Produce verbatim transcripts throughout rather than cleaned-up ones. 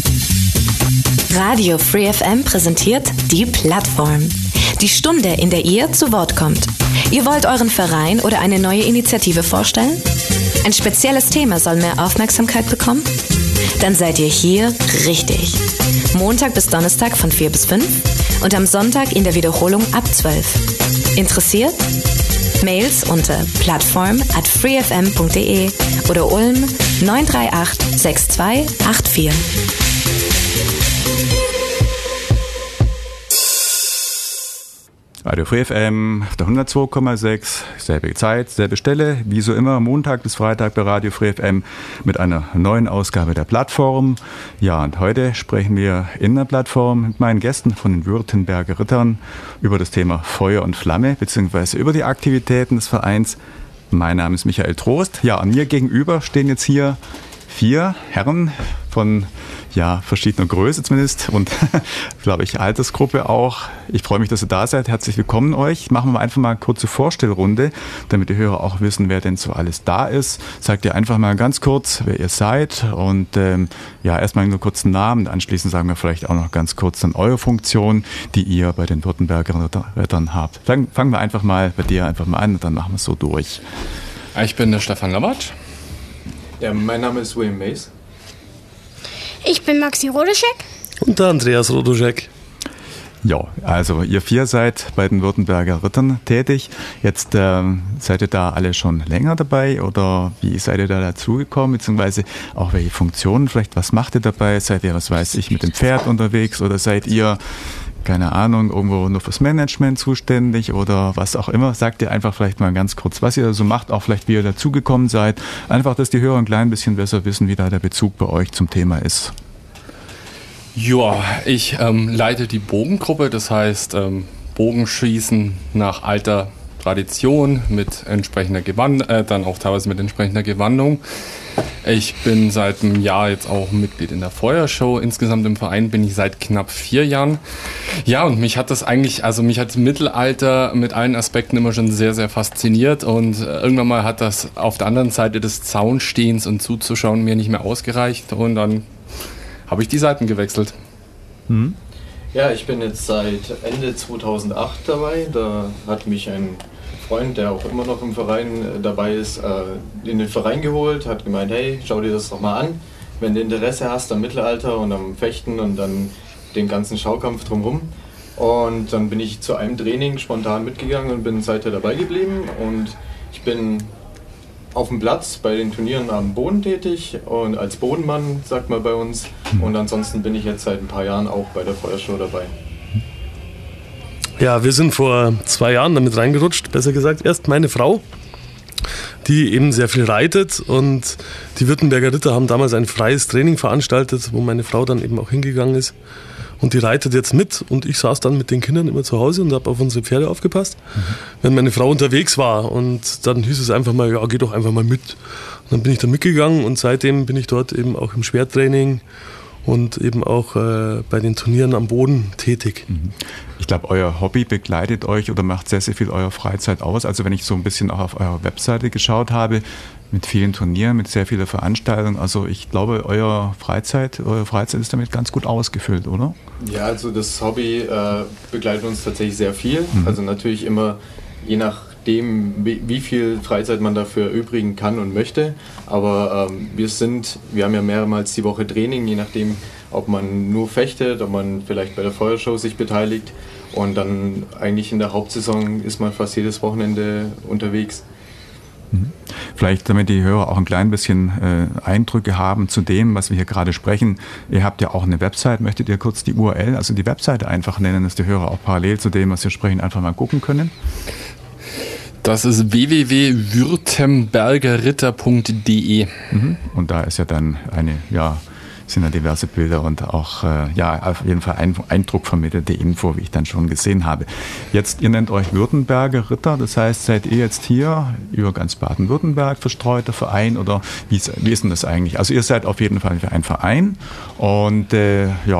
Radio Free F M präsentiert die Plattform. Die Stunde, in der ihr zu Wort kommt. Ihr wollt euren Verein oder eine neue Initiative vorstellen? Ein spezielles Thema soll mehr Aufmerksamkeit bekommen? Dann seid ihr hier richtig. Montag bis Donnerstag von vier bis fünf und am Sonntag in der Wiederholung ab zwölf. Interessiert? Mails unter plattform at freefm.de oder Ulm neun drei acht sechs zwei acht vier. Radio Free F M auf der hundertzwei Komma sechs, selbe Zeit, selbe Stelle, wie so immer, Montag bis Freitag bei Radio Free F M mit einer neuen Ausgabe der Plattform. Ja, und heute sprechen wir in der Plattform mit meinen Gästen von den Württemberger Rittern über das Thema Feuer und Flamme, beziehungsweise über die Aktivitäten des Vereins. Mein Name ist Michael Trost. Ja, an mir gegenüber stehen jetzt hier vier Herren von ja, verschiedener Größe zumindest und, glaube ich, Altersgruppe auch. Ich freue mich, dass ihr da seid. Herzlich willkommen euch. Machen wir einfach mal eine kurze Vorstellrunde, damit die Hörer auch wissen, wer denn so alles da ist. Sagt ihr einfach mal ganz kurz, wer ihr seid und ähm, ja, erstmal nur kurz einen Namen. Anschließend sagen wir vielleicht auch noch ganz kurz dann eure Funktion, die ihr bei den Württemberger Rittern habt. Fangen, fangen wir einfach mal bei dir einfach mal an und dann machen wir es so durch. Ich bin der Stefan Lammert. Ja, mein Name ist William Mays. Ich bin Maxi Roduschek. Und der Andreas Roduschek. Ja, also ihr vier seid bei den Württemberger Rittern tätig. Jetzt ähm, seid ihr da alle schon länger dabei oder wie seid ihr da dazugekommen? Beziehungsweise auch welche Funktionen vielleicht, was macht ihr dabei? Seid ihr, was weiß ich, mit dem Pferd unterwegs oder seid ihr, keine Ahnung, irgendwo nur fürs Management zuständig oder was auch immer? Sagt ihr einfach vielleicht mal ganz kurz, was ihr so macht, auch vielleicht wie ihr dazugekommen seid. Einfach, dass die Hörer ein klein bisschen besser wissen, wie da der Bezug bei euch zum Thema ist. Ja, ich ähm, leite die Bogengruppe, das heißt ähm, Bogenschießen nach alter Tradition mit entsprechender Gewand, äh, dann auch teilweise mit entsprechender Gewandung. Ich bin seit einem Jahr jetzt auch Mitglied in der Feuershow. Insgesamt im Verein bin ich seit knapp vier Jahren. Ja, und mich hat das eigentlich, also mich hat das Mittelalter mit allen Aspekten immer schon sehr, sehr fasziniert. Und irgendwann mal hat das auf der anderen Seite des Zaunstehens und zuzuschauen mir nicht mehr ausgereicht. Und dann habe ich die Seiten gewechselt. Mhm. Ja, ich bin jetzt seit Ende zweitausendacht dabei. Da hat mich ein Freund, der auch immer noch im Verein dabei ist, in den Verein geholt, hat gemeint, hey, schau dir das doch mal an, wenn du Interesse hast am Mittelalter und am Fechten und dann den ganzen Schaukampf drumherum. Und dann bin ich zu einem Training spontan mitgegangen und bin seither dabei geblieben und ich bin auf dem Platz bei den Turnieren am Boden tätig und als Bodenmann, sagt man bei uns, und ansonsten bin ich jetzt seit ein paar Jahren auch bei der Feuershow dabei. Ja, wir sind vor zwei Jahren damit reingerutscht, besser gesagt erst meine Frau, die eben sehr viel reitet und die Württemberger Ritter haben damals ein freies Training veranstaltet, wo meine Frau dann eben auch hingegangen ist und die reitet jetzt mit und ich saß dann mit den Kindern immer zu Hause und habe auf unsere Pferde aufgepasst, mhm. wenn meine Frau unterwegs war und dann hieß es einfach mal, ja, geh doch einfach mal mit. Und dann bin ich da mitgegangen und seitdem bin ich dort eben auch im Schwerttraining und eben auch äh, bei den Turnieren am Boden tätig. Ich glaube, euer Hobby begleitet euch oder macht sehr, sehr viel eurer Freizeit aus. Also wenn ich so ein bisschen auch auf eurer Webseite geschaut habe, mit vielen Turnieren, mit sehr vielen Veranstaltungen, also ich glaube, euer Freizeit, eure Freizeit ist damit ganz gut ausgefüllt, oder? Ja, also das Hobby äh, begleitet uns tatsächlich sehr viel. Mhm. Also natürlich immer je nach dem, wie viel Freizeit man dafür übrigen kann und möchte. Aber ähm, wir sind, wir haben ja mehrmals die Woche Training, je nachdem, ob man nur fechtet, ob man vielleicht bei der Feuershow sich beteiligt. Und dann eigentlich in der Hauptsaison ist man fast jedes Wochenende unterwegs. Vielleicht, damit die Hörer auch ein klein bisschen äh, Eindrücke haben zu dem, was wir hier gerade sprechen. Ihr habt ja auch eine Website. Möchtet ihr kurz die U R L, also die Webseite einfach nennen, dass die Hörer auch parallel zu dem, was wir sprechen, einfach mal gucken können? Das ist w w w punkt württemberger ritter punkt d e. Mhm. Und da ist ja dann eine, ja, sind ja diverse Bilder und auch, äh, ja, auf jeden Fall ein Eindruck vermittelte Info, wie ich dann schon gesehen habe. Jetzt, ihr nennt euch Württemberger Ritter, das heißt, seid ihr jetzt hier über ganz Baden-Württemberg verstreuter Verein oder wie ist, wie ist denn das eigentlich? Also ihr seid auf jeden Fall ein Verein und äh, ja,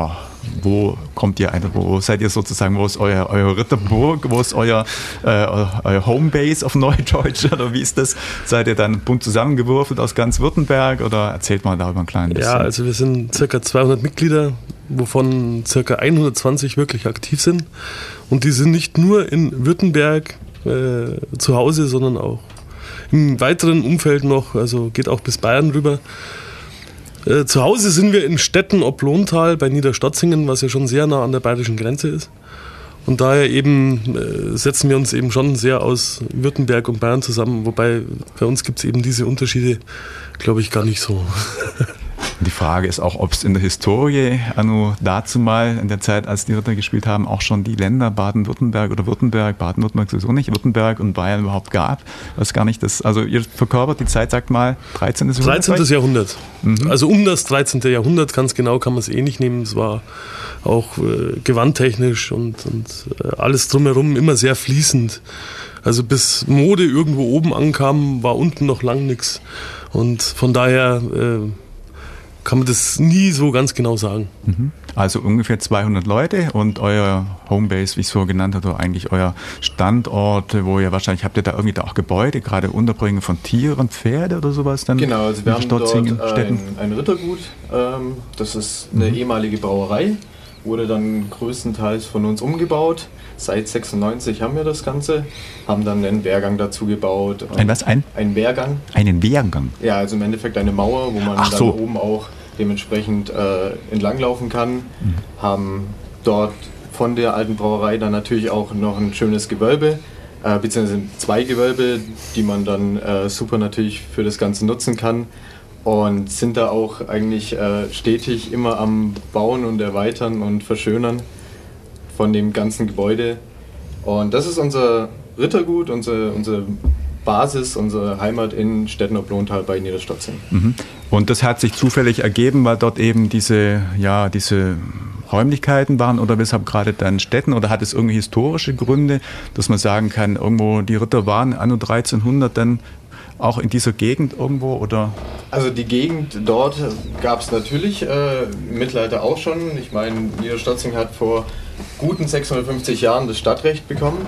wo kommt ihr, also wo seid ihr sozusagen, wo ist euer, euer Ritterburg, wo ist euer, äh, euer Homebase auf Neudeutsch oder wie ist das? Seid ihr dann bunt zusammengewürfelt aus ganz Württemberg oder erzählt mal darüber ein klein bisschen? Ja, also wir sind circa zweihundert Mitglieder, wovon circa hundertzwanzig wirklich aktiv sind und die sind nicht nur in Württemberg äh, zu Hause, sondern auch im weiteren Umfeld noch, also geht auch bis Bayern rüber. Äh, zu Hause sind wir in Stetten ob Lohntal bei Niederstotzingen, was ja schon sehr nah an der bayerischen Grenze ist. Und daher eben äh, setzen wir uns eben schon sehr aus Württemberg und Bayern zusammen, wobei bei uns gibt es eben diese Unterschiede, glaube ich, gar nicht so. Die Frage ist auch, ob es in der Historie, anno dazu mal, in der Zeit, als die Ritter gespielt haben, auch schon die Länder Baden-Württemberg oder Württemberg, Baden-Württemberg sowieso nicht, Württemberg und Bayern überhaupt gab. Was gar nicht das, also ihr verkörpert die Zeit, sagt mal, dreizehntes Jahrhundert? dreizehntes Jahrhundert. Mhm. Also um das dreizehnte Jahrhundert, ganz genau kann man es eh nicht nehmen. Es war auch äh, gewandtechnisch und, und äh, alles drumherum immer sehr fließend. Also bis Mode irgendwo oben ankam, war unten noch lang nichts. Und von daher äh, kann man das nie so ganz genau sagen. Also ungefähr zweihundert Leute und euer Homebase, wie ich es so genannt habe, eigentlich euer Standort, wo ihr wahrscheinlich, habt ihr da irgendwie da auch Gebäude, gerade Unterbringen von Tieren, Pferde oder sowas dann? Genau, also wir haben dort Städten? ein, ein Rittergut, ähm, das ist eine mhm. ehemalige Brauerei, wurde dann größtenteils von uns umgebaut. Seit sechsundneunzig haben wir das Ganze, haben dann einen Wehrgang dazu gebaut. Ein was? Ein? Ein Wehrgang. Einen Wehrgang? Ja, also im Endeffekt eine Mauer, wo man Ach dann so. oben auch dementsprechend äh, entlanglaufen kann. Mhm. Haben dort von der alten Brauerei dann natürlich auch noch ein schönes Gewölbe, äh, beziehungsweise zwei Gewölbe, die man dann äh, super natürlich für das Ganze nutzen kann. Und sind da auch eigentlich äh, stetig immer am Bauen und Erweitern und Verschönern von dem ganzen Gebäude. Und das ist unser Rittergut, unsere, unsere Basis, unsere Heimat in Stetten ob Lohntal bei Niederstotzingen. Mhm. Und das hat sich zufällig ergeben, weil dort eben diese, ja, diese Räumlichkeiten waren oder weshalb gerade dann Stetten, oder hat es irgendwie historische Gründe, dass man sagen kann, irgendwo die Ritter waren anno dreizehnhundert dann auch in dieser Gegend irgendwo, oder? Also die Gegend dort gab es natürlich äh, im Mittelalter auch schon. Ich meine, Niederstotzingen hat vor guten sechshundertfünfzig Jahren das Stadtrecht bekommen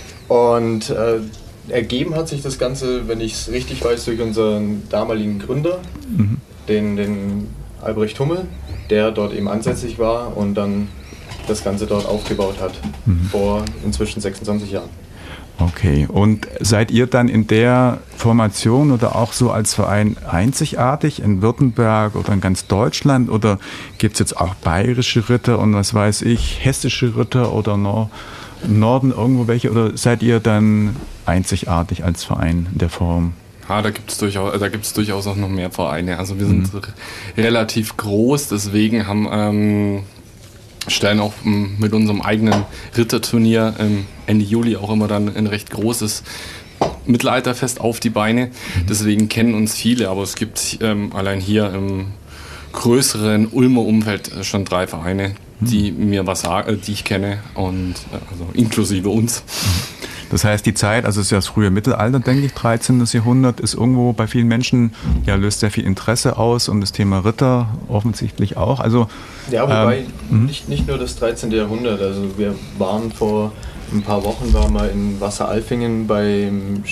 und äh, ergeben hat sich das Ganze, wenn ich es richtig weiß, durch unseren damaligen Gründer, mhm. den, den Albrecht Hummel, der dort eben ansässig war und dann das Ganze dort aufgebaut hat, mhm. vor inzwischen sechsundzwanzig Jahren. Okay, und seid ihr dann in der Formation oder auch so als Verein einzigartig in Württemberg oder in ganz Deutschland, oder gibt es jetzt auch bayerische Ritter und was weiß ich, hessische Ritter oder noch im Norden irgendwo welche, oder seid ihr dann einzigartig als Verein in der Form? Ja, da gibt es durchaus, da gibt's durchaus auch noch mehr Vereine. Also wir sind mhm. relativ groß, deswegen haben ähm, stellen auch m, mit unserem eigenen Ritterturnier ähm, Ende Juli auch immer dann ein recht großes Mittelalterfest auf die Beine. Mhm. Deswegen kennen uns viele, aber es gibt ähm, allein hier im größeren Ulmer Umfeld schon drei Vereine, mhm. die mir was sagen, die ich kenne, und also inklusive uns. Mhm. Das heißt, die Zeit, also es ist ja das frühe Mittelalter, denke ich, dreizehntes Jahrhundert, ist irgendwo bei vielen Menschen, ja, löst sehr viel Interesse aus, und das Thema Ritter offensichtlich auch. Also, ja, wobei ähm, nicht, nicht nur das dreizehnte Jahrhundert, also wir waren vor ein paar Wochen, waren wir in Wasseralfingen beim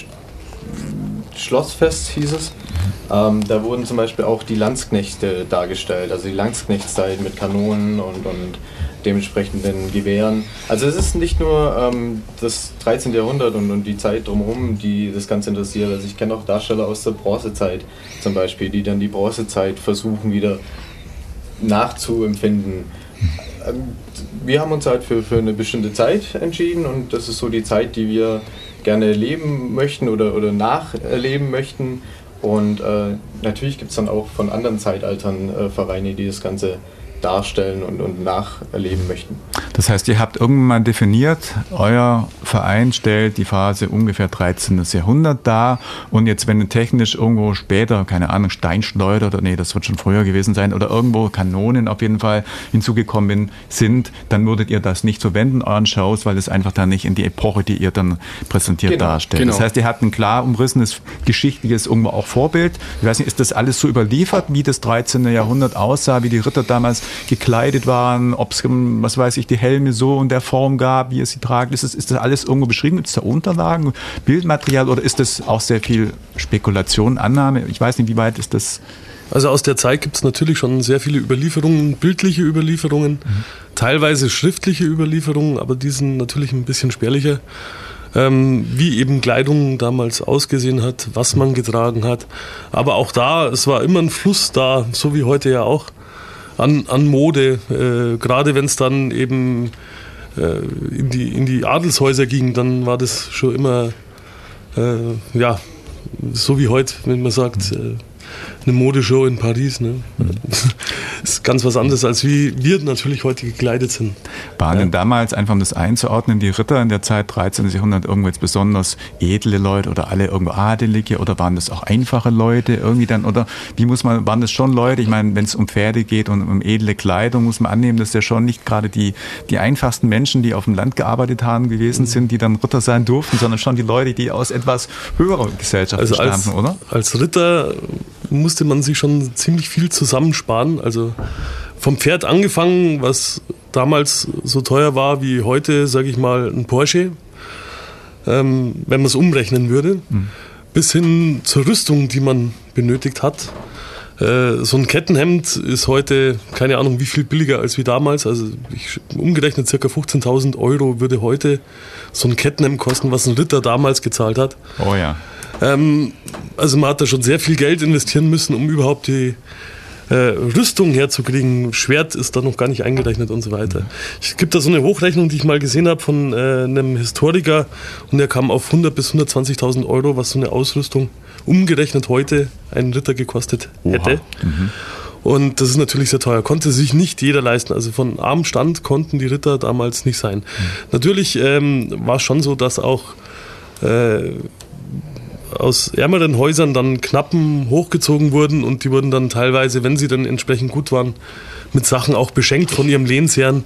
Schlossfest, hieß es. Ähm, da wurden zum Beispiel auch die Landsknechte dargestellt, also die Landsknechtszeit mit Kanonen und, und dementsprechenden Gewehren. Also es ist nicht nur ähm, das dreizehnte Jahrhundert und, und die Zeit drumherum, die das Ganze interessiert. Also ich kenne auch Darsteller aus der Bronzezeit zum Beispiel, die dann die Bronzezeit versuchen wieder nachzuempfinden. Ähm, wir haben uns halt für, für eine bestimmte Zeit entschieden, und das ist so die Zeit, die wir gerne erleben möchten oder, oder nacherleben möchten. Und äh, natürlich gibt es dann auch von anderen Zeitaltern äh, Vereine, die das Ganze darstellen und, und nacherleben möchten. Das heißt, ihr habt irgendwann mal definiert, euer Verein stellt die Phase ungefähr dreizehntes Jahrhundert dar, und jetzt, wenn technisch irgendwo später, keine Ahnung, Steinschleuder oder nee, das wird schon früher gewesen sein, oder irgendwo Kanonen auf jeden Fall hinzugekommen sind, dann würdet ihr das nicht so wenden, euren Shows, weil es einfach dann nicht in die Epoche, die ihr dann präsentiert, genau, darstellt. Genau. Das heißt, ihr habt ein klar umrissenes geschichtliches irgendwo auch Vorbild. Ich weiß nicht, ist das alles so überliefert, wie das dreizehnte Jahrhundert aussah, wie die Ritter damals gekleidet waren, ob es, was weiß ich, die Helme so in der Form gab, wie es sie tragen. Ist das, ist das alles irgendwo beschrieben? Gibt es da Unterlagen, Bildmaterial oder ist das auch sehr viel Spekulation, Annahme? Ich weiß nicht, wie weit ist das? Also aus der Zeit gibt es natürlich schon sehr viele Überlieferungen, bildliche Überlieferungen, mhm. teilweise schriftliche Überlieferungen, aber die sind natürlich ein bisschen spärlicher. Ähm, wie eben Kleidung damals ausgesehen hat, was man getragen hat. Aber auch da, es war immer ein Fluss da, so wie heute ja auch, an, an Mode. Äh, gerade wenn es dann eben äh, in, die, in die Adelshäuser ging, dann war das schon immer, äh, ja, so wie heute, wenn man sagt, äh, eine Modeshow in Paris. Ne? Das ist ganz was anderes, als wie wir natürlich heute gekleidet sind. Waren ja. denn damals, einfach um das einzuordnen, die Ritter in der Zeit dreizehnten. Jahrhundert irgendwo jetzt besonders edle Leute oder alle irgendwo Adelige oder waren das auch einfache Leute irgendwie dann? Oder wie muss man, waren das schon Leute? Ich meine, wenn es um Pferde geht und um edle Kleidung, muss man annehmen, dass ja schon nicht gerade die, die einfachsten Menschen, die auf dem Land gearbeitet haben, gewesen sind, die dann Ritter sein durften, sondern schon die Leute, die aus etwas höherer Gesellschaft also stammten, als, oder? Als Ritter musste man sich schon ziemlich viel zusammensparen. Also vom Pferd angefangen, was damals so teuer war wie heute, sage ich mal, ein Porsche, ähm, wenn man es umrechnen würde, mhm. bis hin zur Rüstung, die man benötigt hat. Äh, so ein Kettenhemd ist heute, keine Ahnung, wie viel billiger als wie damals. Also ich, umgerechnet ca. fünfzehntausend Euro würde heute so ein Kettenhemd kosten, was ein Ritter damals gezahlt hat. Oh ja. Ähm, also man hat da schon sehr viel Geld investieren müssen, um überhaupt die äh, Rüstung herzukriegen. Schwert ist da noch gar nicht eingerechnet und so weiter. Es gibt da so eine Hochrechnung, die ich mal gesehen habe von äh, einem Historiker und der kam auf hundert bis hundertzwanzigtausend Euro, was so eine Ausrüstung umgerechnet heute einen Ritter gekostet hätte. Mhm. Und das ist natürlich sehr teuer. Konnte sich nicht jeder leisten. Also von armem Stand konnten die Ritter damals nicht sein. Mhm. Natürlich ähm, war es schon so, dass auch äh, aus ärmeren Häusern dann Knappen hochgezogen wurden und die wurden dann teilweise, wenn sie dann entsprechend gut waren, mit Sachen auch beschenkt von ihrem Lehnsherrn,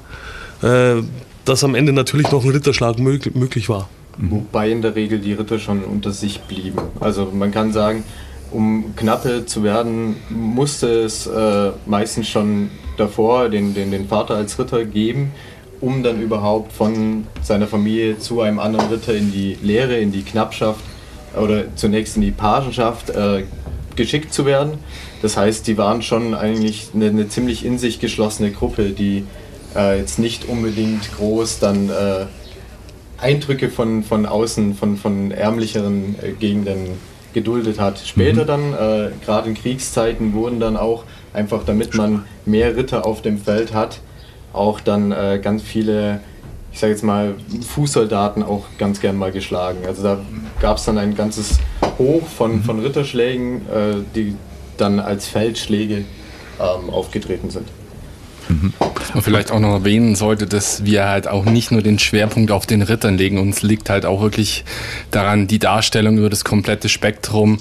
äh, dass am Ende natürlich noch ein Ritterschlag möglich, möglich war. Wobei in der Regel die Ritter schon unter sich blieben. Also man kann sagen, um Knappe zu werden, musste es äh, meistens schon davor den, den, den Vater als Ritter geben, um dann überhaupt von seiner Familie zu einem anderen Ritter in die Lehre, in die Knappschaft oder zunächst in die Pagenschaft äh, geschickt zu werden. Das heißt, die waren schon eigentlich eine, eine ziemlich in sich geschlossene Gruppe, die äh, jetzt nicht unbedingt groß dann äh, Eindrücke von, von außen, von, von ärmlicheren äh, Gegenden geduldet hat. Später dann, äh, gerade in Kriegszeiten, wurden dann auch, einfach damit man mehr Ritter auf dem Feld hat, auch dann äh, ganz viele, ich sage jetzt mal, Fußsoldaten auch ganz gern mal geschlagen. Also da gab es dann ein ganzes Hoch von, von Ritterschlägen, äh, die dann als Feldschläge ähm, aufgetreten sind. Mhm. Was man vielleicht auch noch erwähnen sollte, dass wir halt auch nicht nur den Schwerpunkt auf den Rittern legen, uns liegt halt auch wirklich daran, die Darstellung über das komplette Spektrum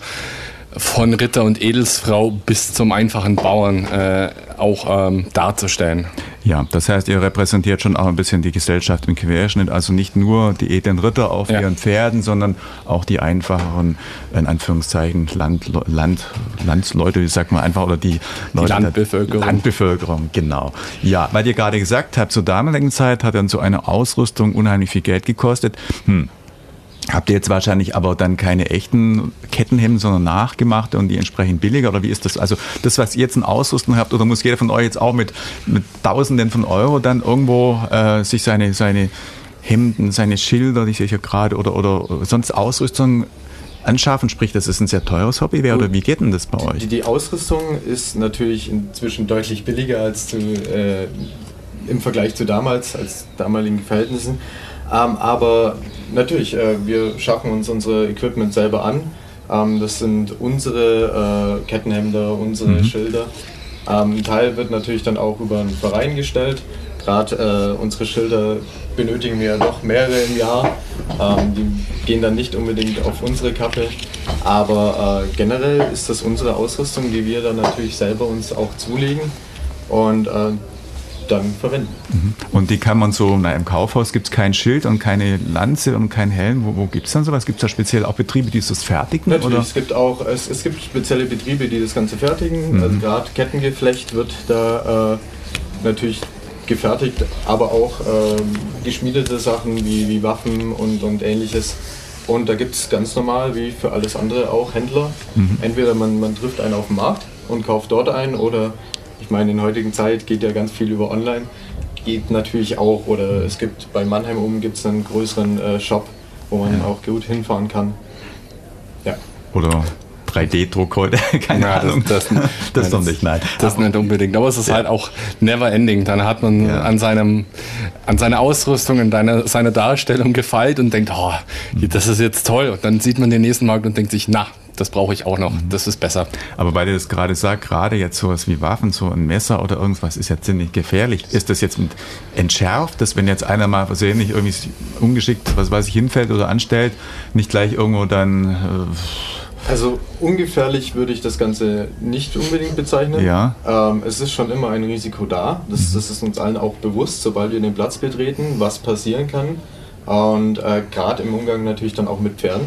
von Ritter und Edelsfrau bis zum einfachen Bauern äh, auch ähm, darzustellen. Ja, das heißt, ihr repräsentiert schon auch ein bisschen die Gesellschaft im Querschnitt, also nicht nur die edlen Ritter auf ja. ihren Pferden, sondern auch die einfacheren, in Anführungszeichen, Land, Land, Landsleute, wie sagt man einfach, oder die, Leute, die Landbevölkerung. Landbevölkerung, genau. Ja, weil ihr gerade gesagt habt, zur damaligen Zeit hat dann so eine Ausrüstung unheimlich viel Geld gekostet. Hm. Habt ihr jetzt wahrscheinlich aber dann keine echten Kettenhemden, sondern nachgemachte und die entsprechend billiger? Oder wie ist das? Also das, was ihr jetzt in Ausrüstung habt, oder muss jeder von euch jetzt auch mit, mit Tausenden von Euro dann irgendwo äh, sich seine, seine Hemden, seine Schilder, die ich ja gerade, oder, oder sonst Ausrüstung anschaffen? Sprich, das ist ein sehr teures Hobby wäre, oder wie geht denn das bei euch? Die, die Ausrüstung ist natürlich inzwischen deutlich billiger als zu, äh, im Vergleich zu damals, als damaligen Verhältnissen. Ähm, aber natürlich, äh, wir schaffen uns unser Equipment selber an. Ähm, das sind unsere äh, Kettenhemder, unsere mhm. Schilder. Ähm, ein Teil wird natürlich dann auch über einen Verein gestellt. Gerade äh, unsere Schilder benötigen wir noch mehrere im Jahr. Ähm, die gehen dann nicht unbedingt auf unsere Kappe. Aber äh, generell ist das unsere Ausrüstung, die wir dann natürlich selber uns auch zulegen und äh, dann verwenden. Und die kann man so, na, im Kaufhaus gibt es kein Schild und keine Lanze und kein Helm. Wo, wo gibt es dann sowas? Gibt es da speziell auch Betriebe, die das fertigen? Natürlich, oder? Es gibt auch, es, es gibt spezielle Betriebe, die das Ganze fertigen. Mhm. Also gerade Kettengeflecht wird da natürlich gefertigt, aber auch ähm, geschmiedete Sachen wie, wie Waffen und, und ähnliches. Und da gibt es ganz normal, wie für alles andere, auch Händler. Mhm. Entweder man, man trifft einen auf dem Markt und kauft dort ein, oder, ich meine, in der heutigen Zeit geht ja ganz viel über Online. Geht natürlich auch, oder es gibt bei Mannheim oben gibt's einen größeren äh, Shop, wo man ja. auch gut hinfahren kann. Ja. Oder drei D Druck heute, keine ja, Ahnung. Das, das, das ist noch nicht, nein. Das aber, nicht unbedingt, aber es ist ja. halt auch never ending. Dann hat man ja. an, seinem, an seiner Ausrüstung, in deiner, seiner Darstellung gefeilt und denkt, oh, das ist jetzt toll. Und dann sieht man den nächsten Markt und denkt sich, na, das brauche ich auch noch, das ist besser. Aber weil du das gerade sagst, gerade jetzt sowas wie Waffen, so ein Messer oder irgendwas ist ja ziemlich gefährlich. Ist das jetzt mit entschärft, dass wenn jetzt einer mal versehentlich irgendwie ungeschickt, was weiß ich, hinfällt oder anstellt, nicht gleich irgendwo dann... Äh Also ungefährlich würde ich das Ganze nicht unbedingt bezeichnen. Ja. Ähm, es ist schon immer ein Risiko da. Das, das ist uns allen auch bewusst, sobald wir den Platz betreten, was passieren kann. Und äh, gerade im Umgang natürlich dann auch mit Pferden.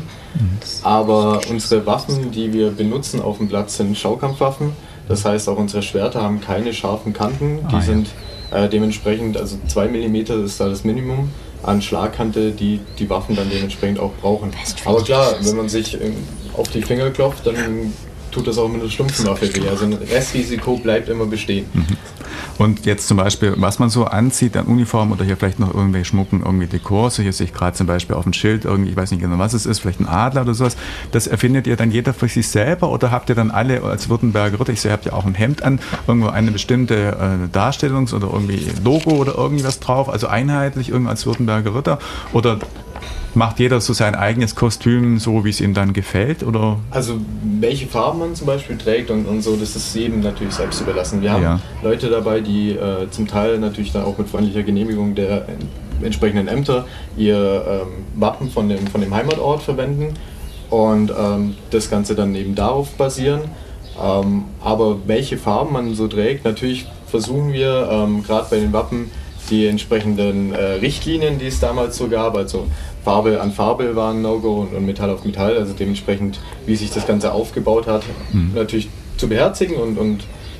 Aber unsere Waffen, die wir benutzen auf dem Platz, sind Schaukampfwaffen. Das heißt, auch unsere Schwerter haben keine scharfen Kanten. Die ah, ja. sind äh, dementsprechend, also zwei Millimeter ist da das Minimum an Schlagkante, die die Waffen dann dementsprechend auch brauchen. Aber klar, wenn man sich ähm, auf die Finger klopft, dann tut das auch mit einer stumpfen Waffe weh. Also ein Restrisiko bleibt immer bestehen. Mhm. Und jetzt zum Beispiel, was man so anzieht an Uniform oder hier vielleicht noch irgendwelche Schmucken, irgendwie Dekors, hier sehe ich gerade zum Beispiel auf dem Schild, irgendwie, ich weiß nicht genau, was es ist, vielleicht ein Adler oder sowas, das erfindet ihr dann jeder für sich selber oder habt ihr dann alle als Württemberger Ritter, ich sehe, habt ihr auch ein Hemd an, irgendwo eine bestimmte äh, Darstellungs- oder irgendwie Logo oder irgendwas drauf, also einheitlich irgendwie als Württemberger Ritter, oder macht jeder so sein eigenes Kostüm, so wie es ihm dann gefällt? Oder? Also welche Farben man zum Beispiel trägt und, und so, das ist jedem natürlich selbst überlassen. Wir haben ja. Leute dabei, die äh, zum Teil natürlich dann auch mit freundlicher Genehmigung der äh, entsprechenden Ämter ihr ähm, Wappen von dem, von dem Heimatort verwenden und ähm, das Ganze dann eben darauf basieren. Ähm, aber welche Farben man so trägt, natürlich versuchen wir ähm, gerade bei den Wappen die entsprechenden äh, Richtlinien, die es damals so gab, also Farbe an Farbe war ein No-Go und, und Metall auf Metall, also dementsprechend, wie sich das Ganze aufgebaut hat, mhm. natürlich zu beherzigen und, und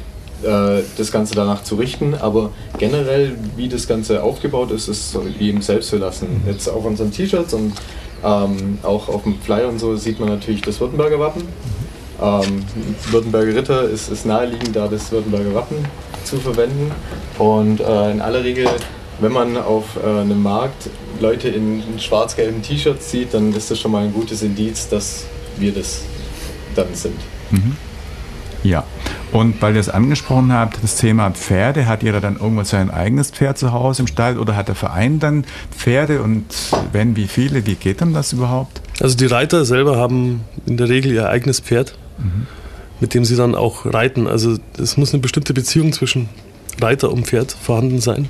äh, das Ganze danach zu richten, aber generell, wie das Ganze aufgebaut ist, ist jedem selbst überlassen. Jetzt auf unseren T-Shirts und ähm, auch auf dem Flyer und so sieht man natürlich das Württemberger Wappen. Ähm, Württemberger Ritter ist, ist naheliegend, da das Württemberger Wappen zu verwenden und äh, in aller Regel, wenn man auf äh, einem Markt Leute in, in schwarz-gelben T-Shirts sieht, dann ist das schon mal ein gutes Indiz, dass wir das dann sind. Mhm. Ja, und weil ihr es angesprochen habt, das Thema Pferde, hat jeder dann irgendwo sein eigenes Pferd zu Hause im Stall oder hat der Verein dann Pferde und wenn, wie viele, wie geht denn das überhaupt? Also die Reiter selber haben in der Regel ihr eigenes Pferd, mhm. mit dem sie dann auch reiten. Also es muss eine bestimmte Beziehung zwischen Reiter und Pferd vorhanden sein.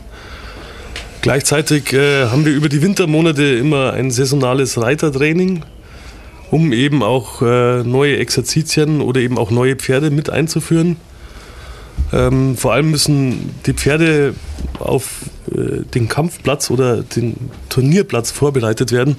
Gleichzeitig äh, haben wir über die Wintermonate immer ein saisonales Reitertraining, um eben auch äh, neue Exerzitien oder eben auch neue Pferde mit einzuführen. Ähm, vor allem müssen die Pferde auf äh, den Kampfplatz oder den Turnierplatz vorbereitet werden,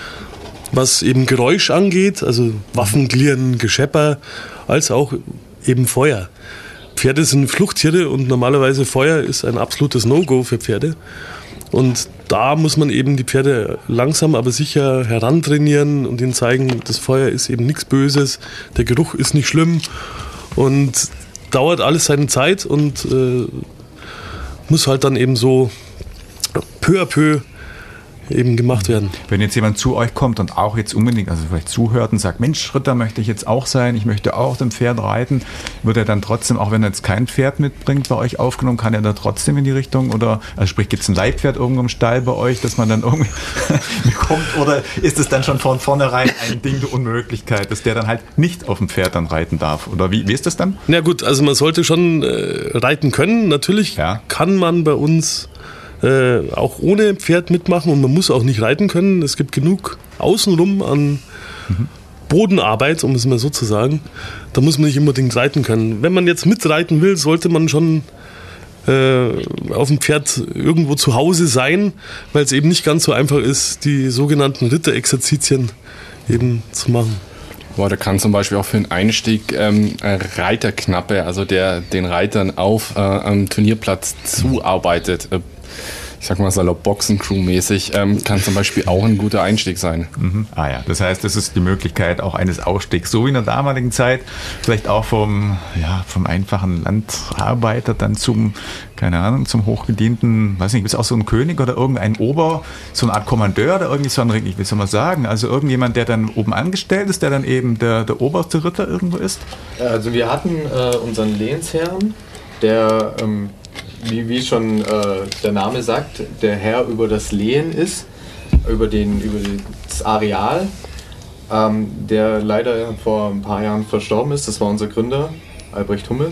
was eben Geräusch angeht, also Waffenklirren, Geschepper, als auch eben Feuer. Pferde sind Fluchttiere und normalerweise Feuer ist ein absolutes No-Go für Pferde. Und da muss man eben die Pferde langsam, aber sicher herantrainieren und ihnen zeigen, das Feuer ist eben nichts Böses, der Geruch ist nicht schlimm und dauert alles seine Zeit und äh, muss halt dann eben so peu à peu eben gemacht werden. Wenn jetzt jemand zu euch kommt und auch jetzt unbedingt, also vielleicht zuhört und sagt, Mensch, Ritter möchte ich jetzt auch sein, ich möchte auch auf dem Pferd reiten, wird er dann trotzdem, auch wenn er jetzt kein Pferd mitbringt, bei euch aufgenommen, kann er da trotzdem in die Richtung oder, also sprich, gibt es ein Leitpferd irgendwo im Stall bei euch, dass man dann irgendwie bekommt oder ist es dann schon von vornherein ein Ding der Unmöglichkeit, dass der dann halt nicht auf dem Pferd dann reiten darf oder wie, wie ist das dann? Na gut, also man sollte schon äh, reiten können, natürlich ja. kann man bei uns Äh, auch ohne Pferd mitmachen und man muss auch nicht reiten können. Es gibt genug außenrum an mhm. Bodenarbeit, um es mal so zu sagen. Da muss man nicht unbedingt reiten können. Wenn man jetzt mitreiten will, sollte man schon äh, auf dem Pferd irgendwo zu Hause sein, weil es eben nicht ganz so einfach ist, die sogenannten Ritterexerzitien eben zu machen. Boah, da kann zum Beispiel auch für einen Einstieg ähm, Reiterknappe, also der den Reitern auf äh, am Turnierplatz zuarbeitet, äh, ich sag mal salopp Boxencrew-mäßig, ähm, kann zum Beispiel auch ein guter Einstieg sein. Mhm. Ah ja, das heißt, das ist die Möglichkeit auch eines Ausstiegs, so wie in der damaligen Zeit, vielleicht auch vom, ja, vom einfachen Landarbeiter dann zum, keine Ahnung, zum hochgedienten, weiß nicht, gibt es auch so einen König oder irgendein Ober, so eine Art Kommandeur oder irgendwie so ein, wie soll man sagen, also irgendjemand, der dann oben angestellt ist, der dann eben der, der oberste Ritter irgendwo ist? Also wir hatten äh, unseren Lehnsherrn, der ähm, Wie, wie schon äh, der Name sagt, der Herr über das Lehen ist, über, den, über das Areal, ähm, der leider vor ein paar Jahren verstorben ist. Das war unser Gründer, Albrecht Hummel.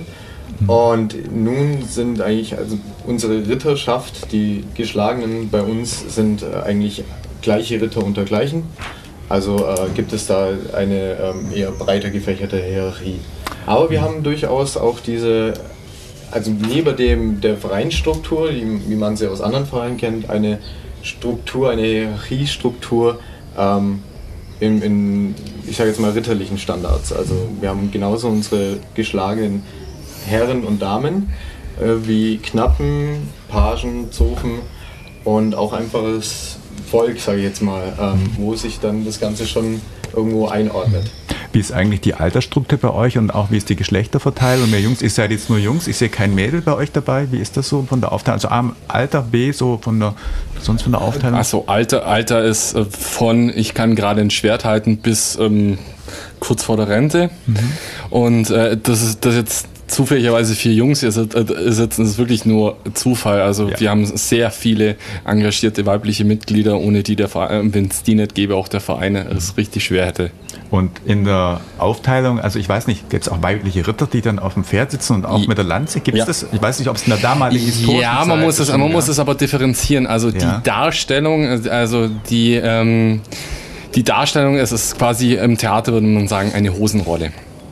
Und nun sind eigentlich also unsere Ritterschaft, die Geschlagenen bei uns, sind äh, eigentlich gleiche Ritter unter gleichen. Also äh, gibt es da eine ähm, eher breiter gefächerte Hierarchie. Aber wir haben durchaus auch diese... Also neben dem, der Vereinsstruktur, wie man sie aus anderen Vereinen kennt, eine Struktur, eine Hierarchiestruktur ähm, in, in, ich sage jetzt mal, ritterlichen Standards. Also wir haben genauso unsere geschlagenen Herren und Damen äh, wie Knappen, Pagen, Zofen und auch einfaches Volk, sage ich jetzt mal, ähm, wo sich dann das Ganze schon irgendwo einordnet. Wie ist eigentlich die Altersstruktur bei euch und auch wie ist die Geschlechterverteilung? Mehr Jungs, ihr seid jetzt nur Jungs, ich sehe kein Mädel bei euch dabei. Wie ist das so von der Aufteilung? Also A, Alter, B, so von der, sonst von der Aufteilung? Achso, Alter, Alter ist äh, von, ich kann gerade ein Schwert halten, bis ähm, kurz vor der Rente. Mhm. Und äh, das ist das jetzt zufälligerweise vier Jungs hier sitzen, das ist wirklich nur Zufall. Also ja. Wir haben sehr viele engagierte weibliche Mitglieder, ohne die der Verein, wenn es die nicht gäbe, auch der Verein es richtig schwer hätte. Und in der Aufteilung, also ich weiß nicht, gibt es auch weibliche Ritter, die dann auf dem Pferd sitzen und auch mit der Lanze? Gibt es ja. das? Ich weiß nicht, ob es in der damaligen Historie Ja, man muss es, man muss es aber differenzieren. Also ja. die Darstellung, also die, ähm, die Darstellung, es ist quasi im Theater, würde man sagen, eine Hosenrolle.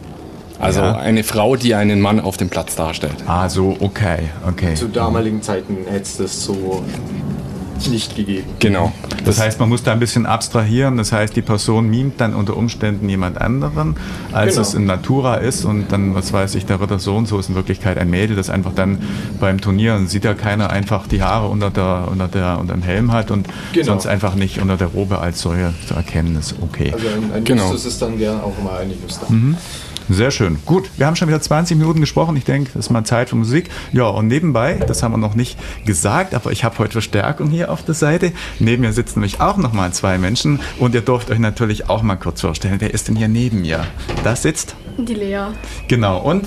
Also ja. eine Frau, die einen Mann auf dem Platz darstellt. Ah, so, okay, okay. Zu damaligen Zeiten hätte es das so nicht gegeben. Genau. Das heißt, man muss da ein bisschen abstrahieren. Das heißt, die Person mimt dann unter Umständen jemand anderen, als genau. es in Natura ist. Und dann, was weiß ich, der Ritter so und so ist in Wirklichkeit ein Mädel, das einfach dann beim Turnieren sieht ja keiner einfach die Haare unter, der, unter, der, unter dem Helm hat und genau. sonst einfach nicht unter der Robe als solche zu erkennen ist. Okay. Also ein, ein genau. Justus ist dann gern auch immer eine Justa. Mhm. Sehr schön. Gut, wir haben schon wieder zwanzig Minuten gesprochen. Ich denke, das ist mal Zeit für Musik. Ja, und nebenbei, das haben wir noch nicht gesagt, aber ich habe heute Verstärkung hier auf der Seite. Neben mir sitzen nämlich auch noch mal zwei Menschen und ihr dürft euch natürlich auch mal kurz vorstellen. Wer ist denn hier neben mir? Da sitzt? Die Lea. Genau, und?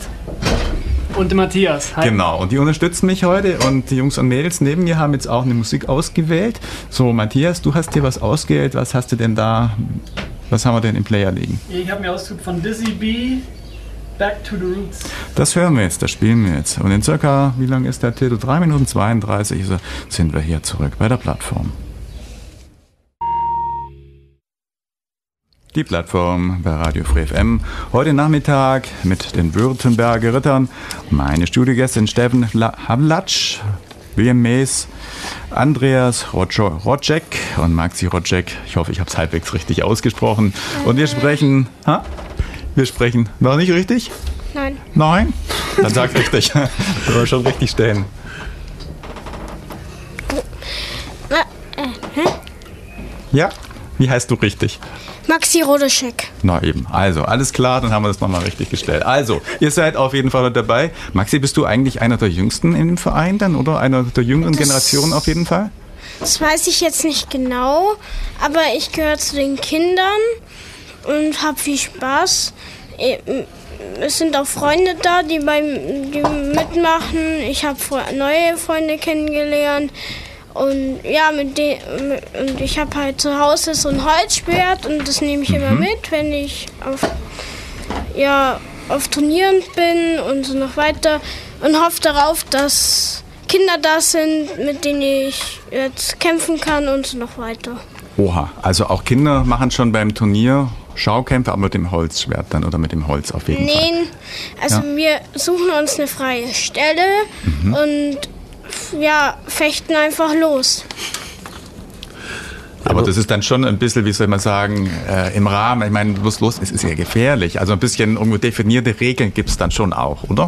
Und der Matthias. Hi. Genau, und die unterstützen mich heute und die Jungs und Mädels neben mir haben jetzt auch eine Musik ausgewählt. So, Matthias, du hast hier was ausgewählt. Was hast du denn da... Was haben wir denn im Player liegen? Ich habe mir ausgesucht von Dizzy B, Back to the Roots. Das hören wir jetzt, das spielen wir jetzt. Und in circa, wie lang ist der Titel? drei Minuten zweiunddreißig sind wir hier zurück bei der Plattform. Die Plattform bei Radio Free F M. Heute Nachmittag mit den Württemberger Rittern. Meine Studiogästin Steffen Havlatsch, William Mays, Andreas Rodczek und Maxi Rodczek. Ich hoffe, ich habe es halbwegs richtig ausgesprochen. Und wir sprechen... Ha? Wir sprechen... Noch nicht richtig? Nein. Nein? Dann sag richtig. Wir wollen schon richtig stellen. Ja? Wie heißt du richtig? Maxi Rodczek. Na eben, also alles klar, dann haben wir das nochmal richtig gestellt. Also, ihr seid auf jeden Fall dabei. Maxi, bist du eigentlich einer der Jüngsten in dem Verein dann, oder? Einer der jüngeren das, Generationen auf jeden Fall? Das weiß ich jetzt nicht genau, aber ich gehöre zu den Kindern und habe viel Spaß. Es sind auch Freunde da, die, beim, die mitmachen. Ich habe neue Freunde kennengelernt. Und ja, mit dem, und ich habe halt zu Hause so ein Holzschwert und das nehme ich mhm. immer mit, wenn ich auf, ja, auf Turnieren bin und so noch weiter und hoffe darauf, dass Kinder da sind, mit denen ich jetzt kämpfen kann und so noch weiter. Oha, also auch Kinder machen schon beim Turnier Schaukämpfe, aber mit dem Holzschwert dann oder mit dem Holz auf jeden nee, Fall? Nein, also ja. wir suchen uns eine freie Stelle mhm. und ja, fechten einfach los. Aber Aber das ist dann schon ein bisschen, wie soll man sagen, äh, im Rahmen, ich meine, bloß los, es ist ja gefährlich. Also ein bisschen irgendwo definierte Regeln gibt es dann schon auch, oder?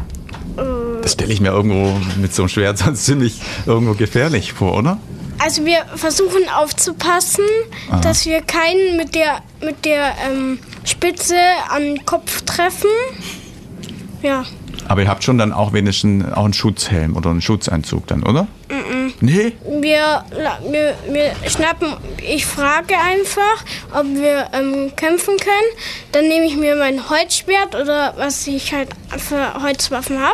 Das stelle ich mir irgendwo mit so einem Schwert sonst ziemlich irgendwo gefährlich vor, oder? Also wir versuchen aufzupassen, Aha. dass wir keinen mit der, mit der ähm, Spitze an den Kopf treffen. Ja. Aber ihr habt schon dann auch wenigstens auch einen Schutzhelm oder einen Schutzanzug dann, oder? Mm-mm. Nee? Wir, wir, wir schnappen, ich frage einfach, ob wir ähm, kämpfen können. Dann nehme ich mir mein Holzschwert oder was ich halt für Holzwaffen habe.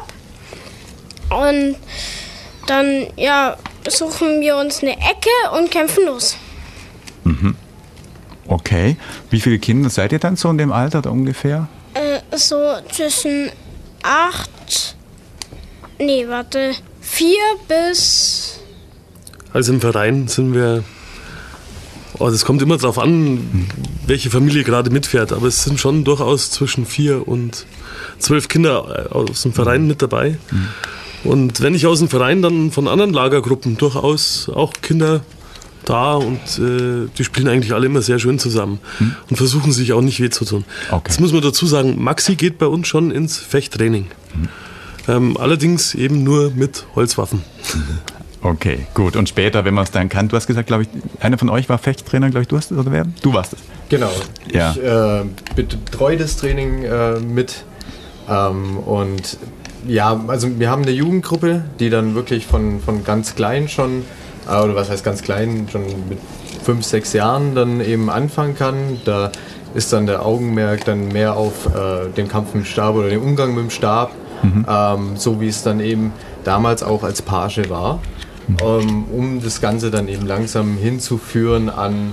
Und dann, ja, suchen wir uns eine Ecke und kämpfen los. Mhm. Okay. Wie viele Kinder seid ihr dann so in dem Alter da ungefähr? Äh, so zwischen acht, nee, warte, vier bis... Also im Verein sind wir, oh, das kommt immer darauf an, welche Familie gerade mitfährt, aber es sind schon durchaus zwischen vier und zwölf Kinder aus dem Verein mit dabei. Mhm. Und wenn ich aus dem Verein, dann von anderen Lagergruppen durchaus auch Kinder da und äh, die spielen eigentlich alle immer sehr schön zusammen hm. und versuchen sich auch nicht weh zu tun. Okay. Jetzt muss man dazu sagen, Maxi geht bei uns schon ins Fechttraining. Hm. Ähm, allerdings eben nur mit Holzwaffen. Okay, gut. Und später, wenn man es dann kann, du hast gesagt, glaube ich, einer von euch war Fechttrainer, glaube ich, du hast es, oder wer? Du warst es. Genau. Ja. Ich äh, betreue das Training äh, mit ähm, und ja, also wir haben eine Jugendgruppe, die dann wirklich von, von ganz klein schon, oder was heißt ganz klein, schon mit fünf, sechs Jahren dann eben anfangen kann. Da ist dann der Augenmerk dann mehr auf äh, den Kampf mit dem Stab oder den Umgang mit dem Stab, mhm. ähm, so wie es dann eben damals auch als Page war, mhm. ähm, um das Ganze dann eben langsam hinzuführen an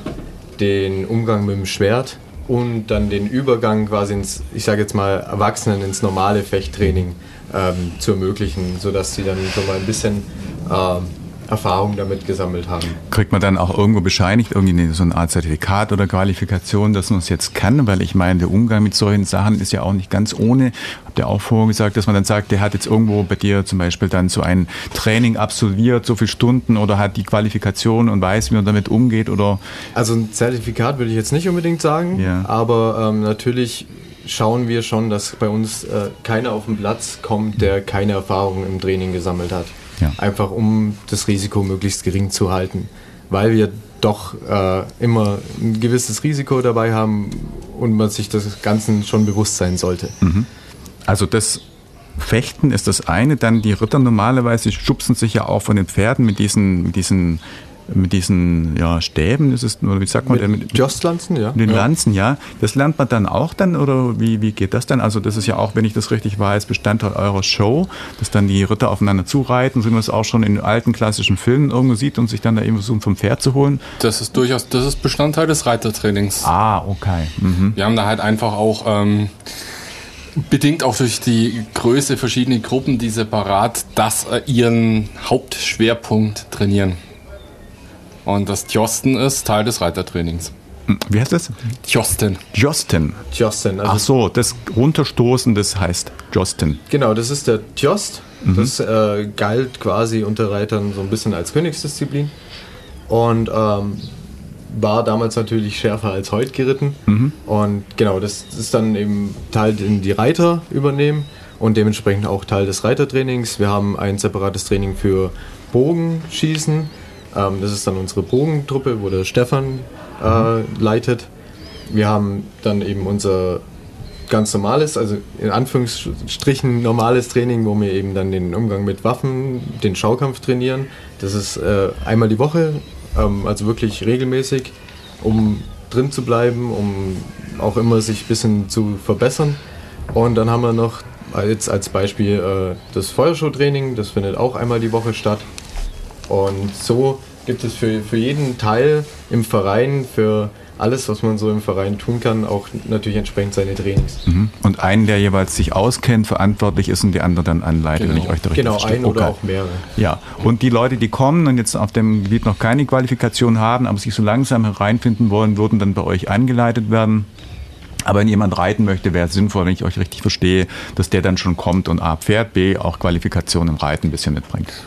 den Umgang mit dem Schwert und dann den Übergang quasi ins, ich sage jetzt mal, Erwachsenen ins normale Fechttraining ähm, zu ermöglichen, sodass sie dann schon mal ein bisschen ähm, Erfahrung damit gesammelt haben. Kriegt man dann auch irgendwo bescheinigt, irgendwie so eine Art Zertifikat oder Qualifikation, dass man es jetzt kann? Weil ich meine, der Umgang mit solchen Sachen ist ja auch nicht ganz ohne. Habt ihr auch vorher gesagt, dass man dann sagt, der hat jetzt irgendwo bei dir zum Beispiel dann so ein Training absolviert, so viele Stunden oder hat die Qualifikation und weiß, wie man damit umgeht? Oder? Also ein Zertifikat würde ich jetzt nicht unbedingt sagen, ja. aber ähm, natürlich schauen wir schon, dass bei uns äh, keiner auf den Platz kommt, der keine Erfahrung im Training gesammelt hat. Ja. Einfach um das Risiko möglichst gering zu halten, weil wir doch äh, immer ein gewisses Risiko dabei haben und man sich des Ganzen schon bewusst sein sollte. Mhm. Also das Fechten ist das eine, dann die Ritter normalerweise schubsen sich ja auch von den Pferden mit diesen, mit diesen mit diesen ja, Stäben, ist es, oder wie sagt man mit, denn? Mit Jostlanzen, ja. Den ja. Lanzen, ja. Das lernt man dann auch dann, oder wie, wie geht das dann? Also das ist ja auch, wenn ich das richtig weiß, Bestandteil eurer Show, dass dann die Ritter aufeinander zureiten, so wie man es auch schon in alten klassischen Filmen irgendwo sieht und sich dann da eben versuchen vom Pferd zu holen. Das ist durchaus, das ist Bestandteil des Reitertrainings. Ah, okay. Mhm. Wir haben da halt einfach auch ähm, bedingt auch durch die Größe verschiedene Gruppen, die separat das äh, ihren Hauptschwerpunkt trainieren. Und das Tjosten ist Teil des Reitertrainings. Wie heißt das? Tjosten. Tjosten. Tjosten. Also Ach so, das Runterstoßen, das heißt Tjosten. Genau, das ist der Tjost. Mhm. Das äh, galt quasi unter Reitern so ein bisschen als Königsdisziplin. Und ähm, war damals natürlich schärfer als heute geritten. Mhm. Und genau, das ist dann eben Teil, den die Reiter übernehmen und dementsprechend auch Teil des Reitertrainings. Wir haben ein separates Training für Bogenschießen. Das ist dann unsere Bogentruppe, wo der Stefan äh, leitet. Wir haben dann eben unser ganz normales, also in Anführungsstrichen normales Training, wo wir eben dann den Umgang mit Waffen, den Schaukampf trainieren. Das ist äh, einmal die Woche, ähm, also wirklich regelmäßig, um drin zu bleiben, um auch immer sich ein bisschen zu verbessern. Und dann haben wir noch jetzt als Beispiel äh, das Feuershow-Training, das findet auch einmal die Woche statt. Und so gibt es für, für jeden Teil im Verein, für alles, was man so im Verein tun kann, auch natürlich entsprechend seine Trainings. Mhm. Und einen, der jeweils sich auskennt, verantwortlich ist und die andere dann anleitet, genau. wenn ich euch da richtig Genau, verstehe. ein oder okay. auch mehrere. Ja, und die Leute, die kommen und jetzt auf dem Gebiet noch keine Qualifikation haben, aber sich so langsam hereinfinden wollen, würden dann bei euch angeleitet werden. Aber wenn jemand reiten möchte, wäre es sinnvoll, wenn ich euch richtig verstehe, dass der dann schon kommt und A, Pferd, B, auch Qualifikation im Reiten ein bisschen mitbringt.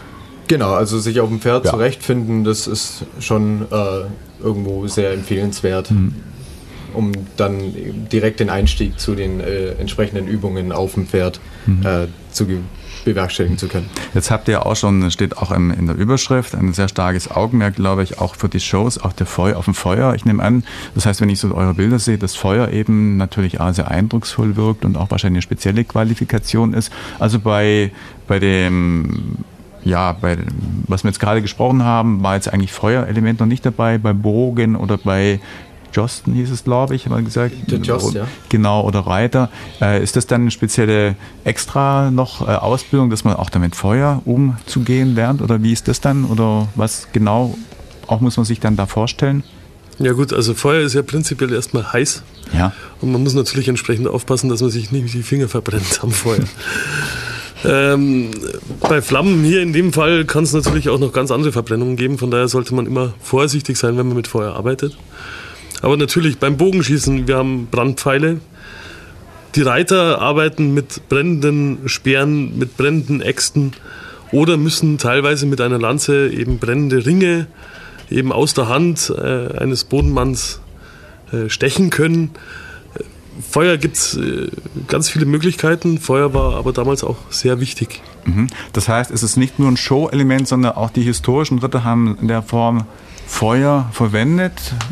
Genau, also sich auf dem Pferd Ja. zurechtfinden, das ist schon äh, irgendwo sehr empfehlenswert, mhm. um dann direkt den Einstieg zu den äh, entsprechenden Übungen auf dem Pferd mhm. äh, zu ge- bewerkstelligen zu können. Jetzt habt ihr auch schon, steht auch im, in der Überschrift, ein sehr starkes Augenmerk, glaube ich, auch für die Shows, auch der Feuer, auf dem Feuer. Ich nehme an, das heißt, wenn ich so eure Bilder sehe, das Feuer eben natürlich auch sehr eindrucksvoll wirkt und auch wahrscheinlich eine spezielle Qualifikation ist. Also bei, bei dem, ja, bei, was wir jetzt gerade gesprochen haben, war jetzt eigentlich Feuerelement noch nicht dabei, bei Bogen oder bei Josten hieß es, glaube ich, haben wir gesagt. Der Jost, ja. Genau, oder Reiter. Äh, ist das dann eine spezielle extra noch äh, Ausbildung, dass man auch damit Feuer umzugehen lernt? Oder wie ist das dann? Oder was genau auch muss man sich dann da vorstellen? Ja gut, also Feuer ist ja prinzipiell erstmal heiß. Ja. Und man muss natürlich entsprechend aufpassen, dass man sich nicht die Finger verbrennt am Feuer. ähm, bei Flammen hier in dem Fall kann es natürlich auch noch ganz andere Verbrennungen geben. Von daher sollte man immer vorsichtig sein, wenn man mit Feuer arbeitet. Aber natürlich beim Bogenschießen, wir haben Brandpfeile. Die Reiter arbeiten mit brennenden Speeren, mit brennenden Äxten oder müssen teilweise mit einer Lanze eben brennende Ringe eben aus der Hand äh, eines Bodenmanns äh, stechen können. Feuer gibt es äh, ganz viele Möglichkeiten. Feuer war aber damals auch sehr wichtig. Mhm. Das heißt, es ist nicht nur ein Show-Element, sondern auch die historischen Ritter haben in der Form Feuer verwendet.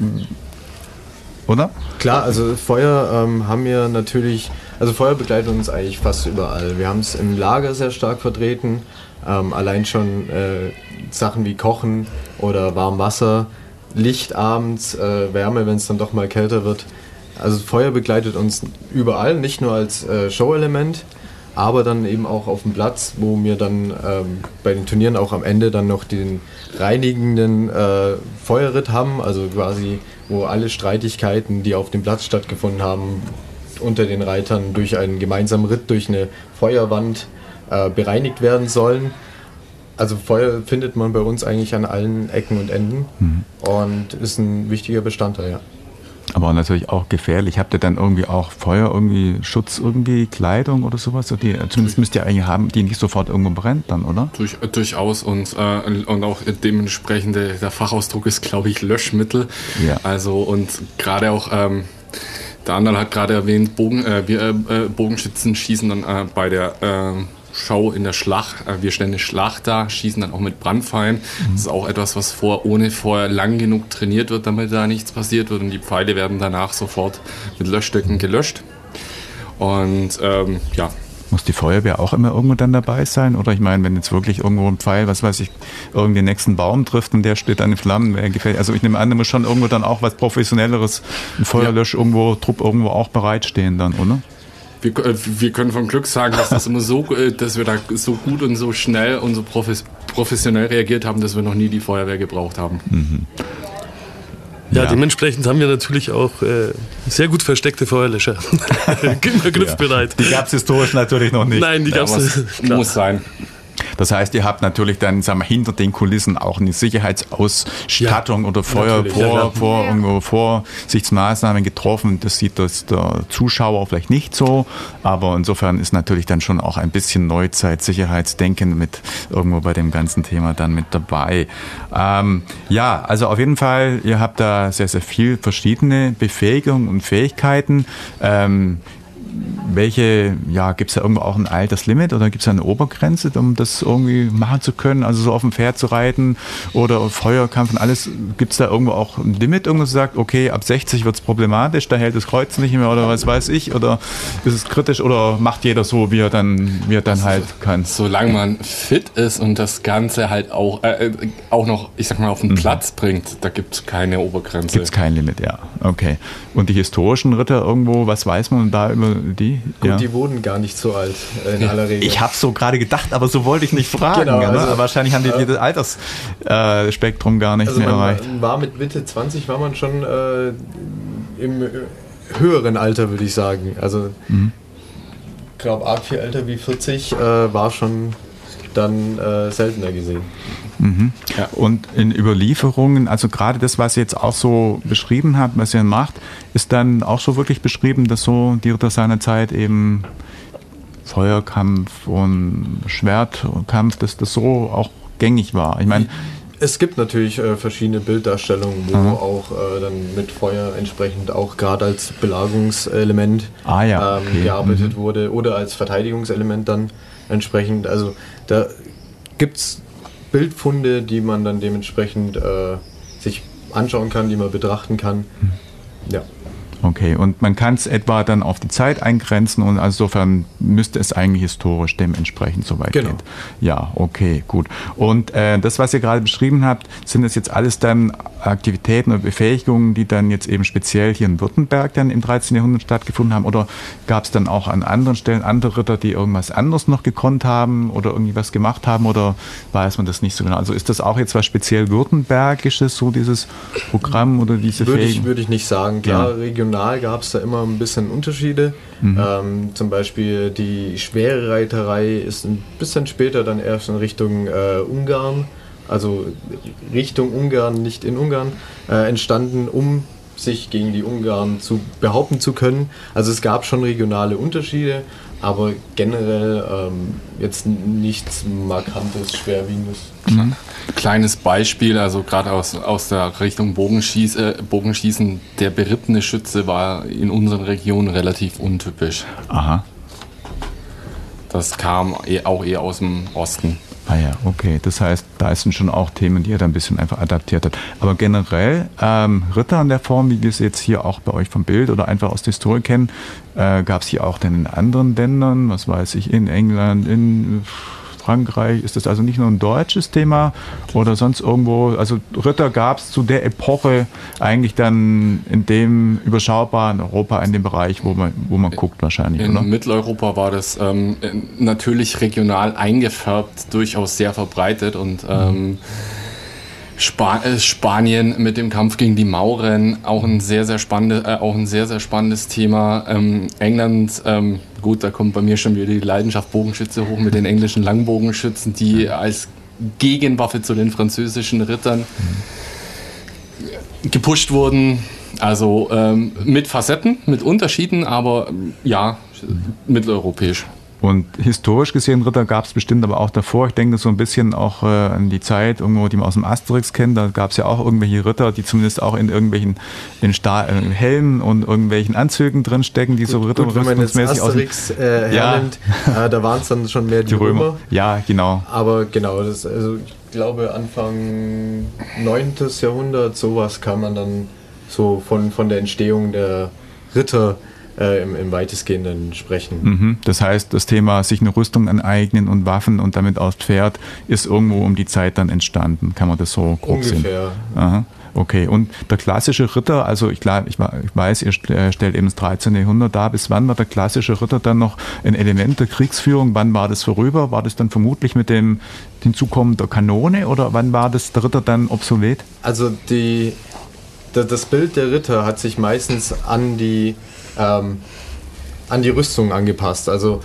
Oder? Klar, also Feuer ähm, haben wir natürlich, also Feuer begleitet uns eigentlich fast überall. Wir haben es im Lager sehr stark vertreten, ähm, allein schon äh, Sachen wie Kochen oder Warmwasser, Licht abends, äh, Wärme, wenn es dann doch mal kälter wird. Also Feuer begleitet uns überall, nicht nur als äh, Show-Element, aber dann eben auch auf dem Platz, wo wir dann ähm, bei den Turnieren auch am Ende dann noch den reinigenden äh, Feuerritt haben, also quasi wo alle Streitigkeiten, die auf dem Platz stattgefunden haben, unter den Reitern durch einen gemeinsamen Ritt durch eine Feuerwand äh, bereinigt werden sollen. Also Feuer findet man bei uns eigentlich an allen Ecken und Enden mhm. und ist ein wichtiger Bestandteil, ja. Aber natürlich auch gefährlich. Habt ihr dann irgendwie auch Feuer, irgendwie Schutz, irgendwie Kleidung oder sowas? Die, zumindest müsst ihr eigentlich haben, die nicht sofort irgendwo brennt dann, oder? Durch, durchaus und, äh, und auch dementsprechend der Fachausdruck ist, glaube ich, Löschmittel. Ja. Also und gerade auch, ähm, der andere hat gerade erwähnt, Bogen, äh, wir äh, Bogenschützen schießen dann äh, bei der äh, Show in der Schlacht, wir stellen eine Schlacht da, schießen dann auch mit Brandpfeilen. Mhm. Das ist auch etwas, was vor, ohne vorher lang genug trainiert wird, damit da nichts passiert wird und die Pfeile werden danach sofort mit Löschstöcken gelöscht. Und ähm, ja. Muss die Feuerwehr auch immer irgendwo dann dabei sein? Oder ich meine, wenn jetzt wirklich irgendwo ein Pfeil, was weiß ich, irgendwie den nächsten Baum trifft und der steht dann in Flammen, wer gefällt. Also ich nehme an, da muss schon irgendwo dann auch was Professionelleres, ein Feuerlösch ja. irgendwo, Trupp irgendwo auch bereitstehen dann, oder? Wir, wir können vom Glück sagen, dass, das immer so, dass wir da so gut und so schnell und so professionell reagiert haben, dass wir noch nie die Feuerwehr gebraucht haben. Mhm. Ja, ja, dementsprechend haben wir natürlich auch äh, sehr gut versteckte Feuerlöscher. Immer griffbereit. Ja. Die gab es historisch natürlich noch nicht. Nein, die gab es nicht. Muss sein. Das heißt, ihr habt natürlich dann, sagen wir, hinter den Kulissen auch eine Sicherheitsausstattung ja, oder Feuer vor, ja, vor, ja. irgendwo Vorsichtsmaßnahmen getroffen. Das sieht das der Zuschauer vielleicht nicht so, aber insofern ist natürlich dann schon auch ein bisschen Neuzeit, Sicherheitsdenken mit irgendwo bei dem ganzen Thema dann mit dabei. Ähm, ja, also auf jeden Fall, ihr habt da sehr, sehr viel verschiedene Befähigungen und Fähigkeiten. Ähm, Welche, ja, gibt es da irgendwo auch ein Alterslimit oder gibt es da eine Obergrenze, um das irgendwie machen zu können? Also so auf dem Pferd zu reiten oder Feuerkampf und alles, gibt es da irgendwo auch ein Limit, irgendwo sagt, okay, ab sechzig wird es problematisch, da hält das Kreuz nicht mehr oder was weiß ich, oder ist es kritisch oder macht jeder so, wie er dann, wie er dann halt kann? Solange man fit ist und das Ganze halt auch, äh, auch noch, ich sag mal, auf den mhm. Platz bringt, da gibt es keine Obergrenze. Gibt es kein Limit, ja. Okay. Und die historischen Ritter irgendwo, was weiß man da über die? Gut, ja. die wurden gar nicht so alt äh, in aller Regel. Ich habe so gerade gedacht, aber so wollte ich nicht fragen. Genau, also, aber wahrscheinlich haben die äh, das Altersspektrum äh, gar nicht also mehr man erreicht. War mit Mitte zwanzig war man schon äh, im höheren Alter, würde ich sagen. Also mhm. ich glaube, arg viel älter wie vierzig äh, war schon dann äh, seltener gesehen. Mhm. Ja. Und in Überlieferungen, also gerade das, was ihr jetzt auch so beschrieben habt, was ihr macht, ist dann auch so wirklich beschrieben, dass so die Ritter seiner Zeit eben Feuerkampf und Schwertkampf, dass das so auch gängig war. Ich meine, es gibt natürlich äh, verschiedene Bilddarstellungen, wo mhm. auch äh, dann mit Feuer entsprechend auch gerade als Belagerungselement ah, ja. ähm, okay. gearbeitet mhm. wurde oder als Verteidigungselement dann entsprechend. Also da gibt es Bildfunde, die man dann dementsprechend äh, sich anschauen kann, die man betrachten kann. Mhm. Ja. Okay, und man kann es etwa dann auf die Zeit eingrenzen und insofern müsste es eigentlich historisch dementsprechend soweit genau. gehen. Ja, okay, gut. Und äh, das, was ihr gerade beschrieben habt, sind das jetzt alles dann Aktivitäten oder Befähigungen, die dann jetzt eben speziell hier in Württemberg dann im dreizehnten Jahrhundert stattgefunden haben? Oder gab es dann auch an anderen Stellen andere Ritter, die irgendwas anderes noch gekonnt haben oder irgendwie was gemacht haben? Oder weiß man das nicht so genau? Also ist das auch jetzt was speziell Württembergisches, so dieses Programm oder diese Würde Fähigkeiten? ich, würde ich nicht sagen. Klar, ja. regional gab es da immer ein bisschen Unterschiede. Mhm. Ähm, zum Beispiel die schwere Reiterei ist ein bisschen später dann erst in Richtung äh, Ungarn, also Richtung Ungarn, nicht in Ungarn, äh, entstanden, um sich gegen die Ungarn zu behaupten zu können. Also es gab schon regionale Unterschiede, aber generell ähm, jetzt nichts Markantes, Schwerwiegendes. Mhm. Kleines Beispiel, also gerade aus, aus der Richtung Bogenschieß, äh, Bogenschießen, der berittene Schütze war in unseren Regionen relativ untypisch. Aha. Das kam eh, auch eher aus dem Osten. Ah ja, okay. Das heißt, da sind schon auch Themen, die er da ein bisschen einfach adaptiert hat. Aber generell, ähm, Ritter in der Form, wie wir es jetzt hier auch bei euch vom Bild oder einfach aus der Historie kennen, äh, gab es hier auch dann in anderen Ländern, was weiß ich, in England, in Frankreich. Ist das also nicht nur ein deutsches Thema oder sonst irgendwo? Also Ritter gab es zu der Epoche eigentlich dann in dem überschaubaren Europa, in dem Bereich, wo man, wo man guckt wahrscheinlich, in oder? In Mitteleuropa war das ähm, natürlich regional eingefärbt, durchaus sehr verbreitet und ähm, Spa- äh, Spanien mit dem Kampf gegen die Mauren, auch ein sehr, sehr spannendes, äh, auch ein sehr, sehr spannendes Thema. Ähm, England, ähm, gut, da kommt bei mir schon wieder die Leidenschaft Bogenschütze hoch mit den englischen Langbogenschützen, die als Gegenwaffe zu den französischen Rittern gepusht wurden. Also ähm, mit Facetten, mit Unterschieden, aber ja, mitteleuropäisch. Und historisch gesehen, Ritter gab es bestimmt aber auch davor. Ich denke so ein bisschen auch äh, an die Zeit, irgendwo, die man aus dem Asterix kennt. Da gab es ja auch irgendwelche Ritter, die zumindest auch in irgendwelchen in Stahl, äh, Helmen und irgendwelchen Anzügen drinstecken, die so Ritter gut, wenn man jetzt Asterix äh, hernimmt, ja. äh, da waren es dann schon mehr die, die Römer. Römer. Ja, genau. Aber genau, das, also ich glaube Anfang neunten. Jahrhundert, sowas kann man dann so von, von der Entstehung der Ritter Äh, im, im weitestgehenden sprechen. Mhm. Das heißt, das Thema sich eine Rüstung aneignen und Waffen und damit aufs Pferd ist irgendwo um die Zeit dann entstanden. Kann man das so grob sehen? Ungefähr. Aha. Okay, und der klassische Ritter, also ich, klar, ich weiß, ihr stellt eben das dreizehnten. Jahrhundert dar, bis wann war der klassische Ritter dann noch ein Element der Kriegsführung? Wann war das vorüber? War das dann vermutlich mit dem Hinzukommen der Kanone oder wann war das der Ritter dann obsolet? Also die, das Bild der Ritter hat sich meistens an die Ähm, an die Rüstung angepasst. Also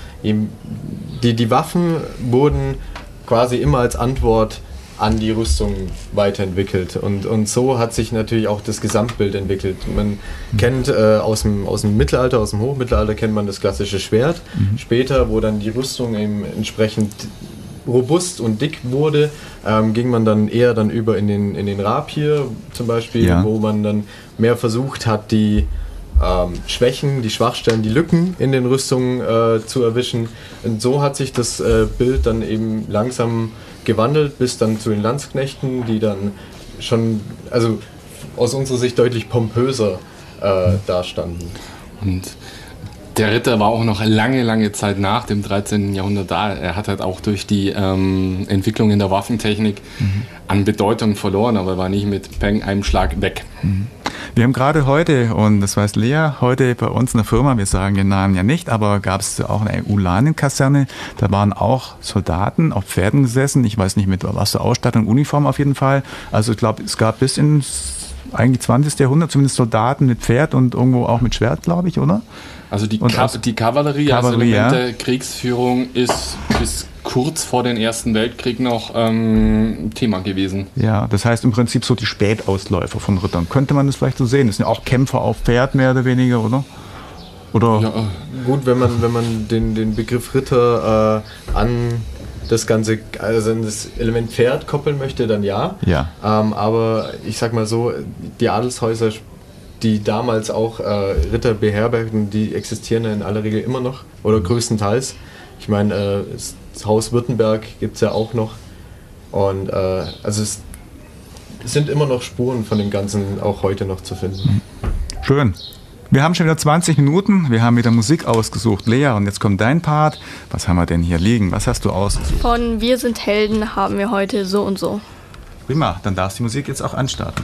die, die Waffen wurden quasi immer als Antwort an die Rüstung weiterentwickelt. Und, und so hat sich natürlich auch das Gesamtbild entwickelt. Man mhm. kennt äh, aus, dem, aus dem Mittelalter, aus dem Hochmittelalter kennt man das klassische Schwert. Mhm. Später, wo dann die Rüstung eben entsprechend robust und dick wurde, ähm, ging man dann eher dann über in den, in den Rapier zum Beispiel, ja. wo man dann mehr versucht hat, die Ähm, Schwächen, die Schwachstellen, die Lücken in den Rüstungen äh, zu erwischen. Und so hat sich das äh, Bild dann eben langsam gewandelt bis dann zu den Landsknechten, die dann schon, also aus unserer Sicht deutlich pompöser äh, dastanden. Und der Ritter war auch noch lange, lange Zeit nach dem dreizehnten. Jahrhundert da. Er hat halt auch durch die ähm, Entwicklung in der Waffentechnik mhm. an Bedeutung verloren, aber war nicht mit Peng einem Schlag weg. Mhm. Wir haben gerade heute, und das weiß Lea, heute bei uns in der Firma, wir sagen den Namen ja nicht, aber gab es auch eine Ulanenkaserne, da waren auch Soldaten auf Pferden gesessen, ich weiß nicht mit was für Ausstattung, Uniform auf jeden Fall. Also ich glaube, es gab bis ins eigentlich zwanzigsten. Jahrhundert zumindest Soldaten mit Pferd und irgendwo auch mit Schwert, glaube ich, oder? Also die, Ka- die Kavallerie, Kavallerie als Element der ja. Kriegsführung ist bis kurz vor dem Ersten Weltkrieg noch ähm, Thema gewesen. Ja, das heißt im Prinzip so die Spätausläufer von Rittern. Könnte man das vielleicht so sehen? Das sind ja auch Kämpfer auf Pferd mehr oder weniger, oder? Oder? Ja, gut, wenn man, wenn man den, den Begriff Ritter äh, an, das Ganze, also das Element Pferd koppeln möchte, dann ja. Ja. Ähm, aber ich sag mal so, die Adelshäuser, die damals auch äh, Ritter beherbergten, die existieren in aller Regel immer noch oder größtenteils. Ich meine, äh, das Haus Württemberg gibt es ja auch noch. Und äh, also es sind immer noch Spuren von dem Ganzen auch heute noch zu finden. Schön. Wir haben schon wieder zwanzig Minuten, wir haben wieder Musik ausgesucht. Lea, und jetzt kommt dein Part. Was haben wir denn hier liegen? Was hast du ausgesucht? Von Wir sind Helden haben wir heute So und So. Prima, dann darfst du die Musik jetzt auch anstarten.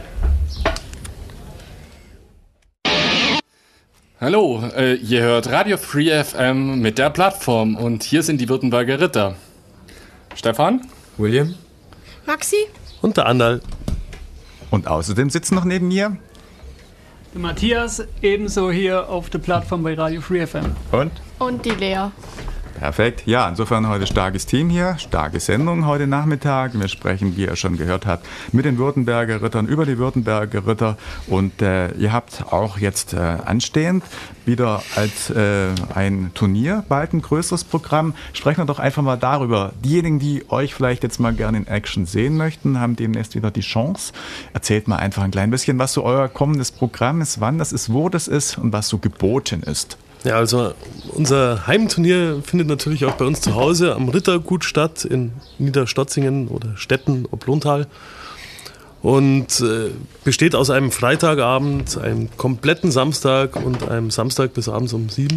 Hallo, äh, ihr hört Radio Free F M mit der Plattform und hier sind die Württemberger Ritter. Stefan? William? Maxi? Und der Andal. Und außerdem sitzen noch neben mir. Der Matthias, ebenso hier auf der Plattform bei Radio Free F M. Und? Und die Lea. Perfekt. Ja, insofern heute starkes Team hier, starke Sendung heute Nachmittag. Wir sprechen, wie ihr schon gehört habt, mit den Württemberger Rittern über die Württemberger Ritter. Und äh, ihr habt auch jetzt äh, anstehend wieder als äh, ein Turnier bald ein größeres Programm. Sprechen wir doch einfach mal darüber. Diejenigen, die euch vielleicht jetzt mal gerne in Action sehen möchten, haben demnächst wieder die Chance. Erzählt mal einfach ein klein bisschen, was so euer kommendes Programm ist, wann das ist, wo das ist und was so geboten ist. Ja, also unser Heimturnier findet natürlich auch bei uns zu Hause am Rittergut statt, in Niederstotzingen oder Stetten, Oblontal. Und äh, besteht aus einem Freitagabend, einem kompletten Samstag und einem Samstag bis abends um sieben.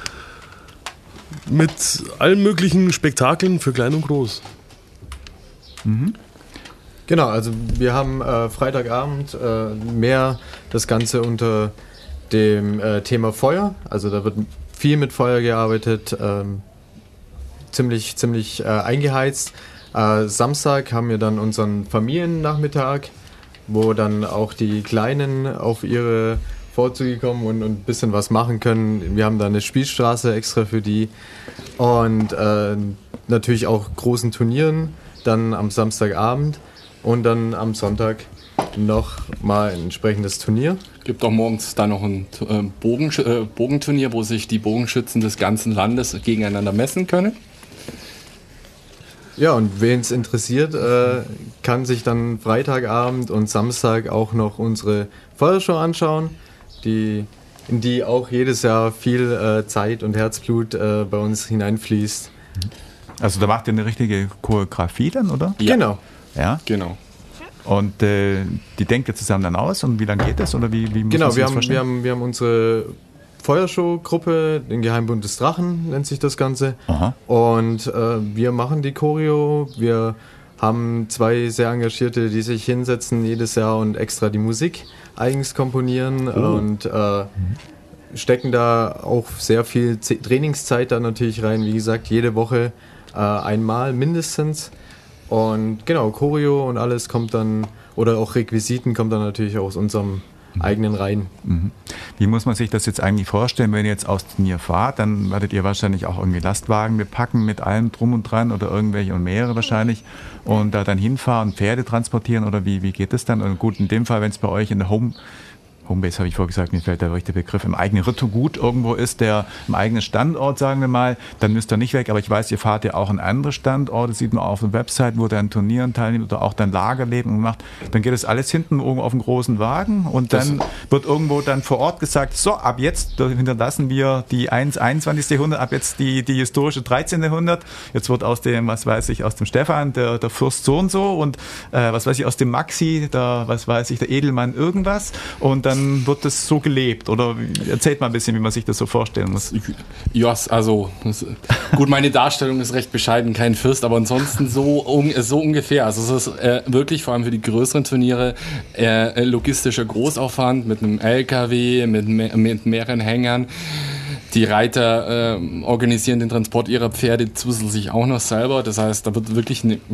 Mit allen möglichen Spektakeln für klein und groß. Mhm. Genau, also wir haben äh, Freitagabend äh, mehr das Ganze unter dem äh, Thema Feuer, also da wird viel mit Feuer gearbeitet, ähm, ziemlich, ziemlich äh, eingeheizt. Äh, Samstag haben wir dann unseren Familiennachmittag, wo dann auch die Kleinen auf ihre Vorzüge kommen und, und ein bisschen was machen können. Wir haben da eine Spielstraße extra für die und äh, natürlich auch großen Turnieren dann am Samstagabend und dann am Sonntag noch mal ein entsprechendes Turnier. Gibt auch morgens dann noch ein äh, Bogen, äh, Bogenturnier, wo sich die Bogenschützen des ganzen Landes gegeneinander messen können. Ja, und wen es interessiert, äh, kann sich dann Freitagabend und Samstag auch noch unsere Feuershow anschauen, die, in die auch jedes Jahr viel äh, Zeit und Herzblut äh, bei uns hineinfließt. Also da macht ihr eine richtige Choreografie dann, oder? Ja. Genau. Ja. Genau. Und äh, die denkt ihr zusammen dann aus und wie lange geht das? Oder wie, wie muss Genau, man sich wir das haben, vorstellen? wir, haben, wir haben unsere Feuershow-Gruppe, den Geheimbund des Drachen nennt sich das Ganze. Aha. Und äh, wir machen die Choreo, wir haben zwei sehr Engagierte, die sich hinsetzen jedes Jahr und extra die Musik eigens komponieren Oh. und äh, stecken da auch sehr viel Z- Trainingszeit da natürlich rein. Wie gesagt, jede Woche äh, einmal mindestens. Und genau, Choreo und alles kommt dann, oder auch Requisiten kommt dann natürlich aus unserem eigenen Reihen. Mhm. Wie muss man sich das jetzt eigentlich vorstellen, wenn ihr jetzt aufs Turnier fahrt? Dann werdet ihr wahrscheinlich auch irgendwie Lastwagen bepacken mit allem drum und dran oder irgendwelche und mehrere wahrscheinlich und da dann hinfahren, Pferde transportieren oder wie, wie geht das dann? Und gut, in dem Fall, wenn es bei euch in der Home Homebase habe ich vorgesagt, mir fällt der richtige Begriff, im eigenen Rittergut irgendwo ist, der im eigenen Standort, sagen wir mal, dann müsst ihr nicht weg, aber ich weiß, ihr fahrt ja auch an andere Standorte, sieht man auf der Website, wo dann Turnieren teilnimmt oder auch dann Lagerleben macht, dann geht das alles hinten irgendwo auf einen großen Wagen und dann das wird irgendwo dann vor Ort gesagt, so, ab jetzt hinterlassen wir die einundzwanzigste Jahrhundert, ab jetzt die, die historische dreizehnte Jahrhundert, jetzt wird aus dem, was weiß ich, aus dem Stefan, der, der Fürst so und so und äh, was weiß ich, aus dem Maxi, der, was weiß ich, der Edelmann irgendwas und dann Dann wird das so gelebt? Oder erzählt mal ein bisschen, wie man sich das so vorstellen muss. Ja, also das, gut, meine Darstellung ist recht bescheiden, kein Fürst, aber ansonsten so, un, so ungefähr. Also es ist äh, wirklich vor allem für die größeren Turniere äh, logistischer Großaufwand mit einem L K W, mit, mit mehreren Hängern. Die Reiter äh, organisieren den Transport ihrer Pferde zusätzlich auch noch selber. Das heißt, da wird wirklich eine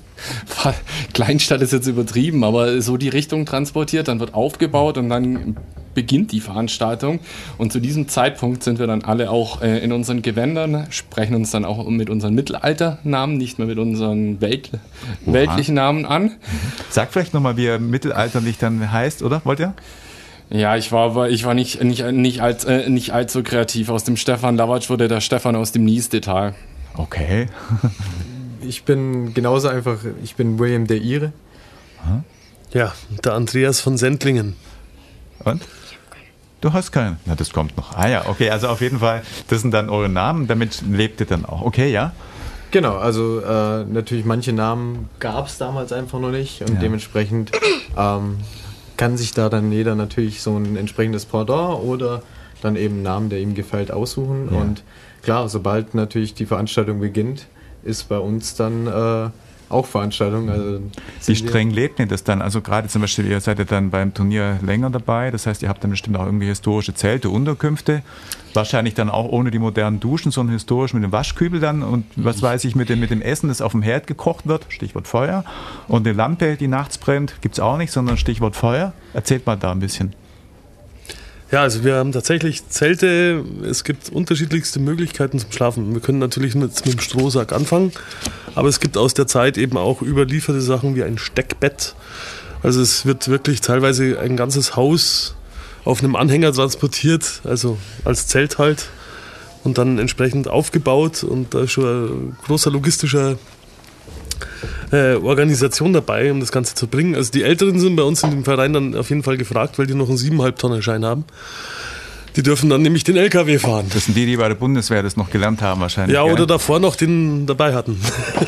Kleinstadt ist jetzt übertrieben, aber so die Richtung transportiert, dann wird aufgebaut und dann beginnt die Veranstaltung. Und zu diesem Zeitpunkt sind wir dann alle auch äh, in unseren Gewändern, sprechen uns dann auch mit unseren Mittelalternamen, nicht mehr mit unseren Welt, weltlichen Namen an. Sag vielleicht nochmal, wie er mittelalterlich dann heißt, oder? Wollt ihr? Ja, ich war, ich war nicht, nicht, nicht, als, äh, nicht allzu kreativ. Aus dem Stefan Lawatsch wurde der Stefan aus dem Niestetal. Okay. ich bin genauso einfach, ich bin William der Ire. Ja, der Andreas von Sendlingen. Und? Du hast keinen? Na, das kommt noch. Ah ja, okay, also auf jeden Fall, das sind dann eure Namen, damit lebt ihr dann auch. Okay, ja? Genau, also äh, natürlich manche Namen gab es damals einfach noch nicht und ja. dementsprechend ähm, kann sich da dann jeder natürlich so ein entsprechendes Pendant oder dann eben einen Namen, der ihm gefällt, aussuchen. Ja. Und klar, sobald natürlich die Veranstaltung beginnt, ist bei uns dann äh, auch Veranstaltung. Also wie streng lebt ihr das dann? Also gerade zum Beispiel, ihr seid ja dann beim Turnier länger dabei, das heißt, ihr habt dann bestimmt auch irgendwie historische Zelte, Unterkünfte, wahrscheinlich dann auch ohne die modernen Duschen, sondern historisch mit dem Waschkübel dann und was weiß ich, mit dem, mit dem Essen, das auf dem Herd gekocht wird, Stichwort Feuer, und eine Lampe, die nachts brennt, gibt es auch nicht, sondern Stichwort Feuer. Erzählt mal da ein bisschen. Ja, also wir haben tatsächlich Zelte, es gibt unterschiedlichste Möglichkeiten zum Schlafen. Wir können natürlich mit, mit dem Strohsack anfangen, aber es gibt aus der Zeit eben auch überlieferte Sachen wie ein Steckbett. Also es wird wirklich teilweise ein ganzes Haus auf einem Anhänger transportiert, also als Zelt halt, und dann entsprechend aufgebaut, und da ist schon ein großer logistischer Äh, Organisation dabei, um das Ganze zu bringen. Also die Älteren sind bei uns in dem Verein dann auf jeden Fall gefragt, weil die noch einen siebeneinhalb Tonner Schein haben. Die dürfen dann nämlich den L K W fahren. Das sind die, die bei der Bundeswehr das noch gelernt haben wahrscheinlich. Ja, gell? Oder davor noch den dabei hatten.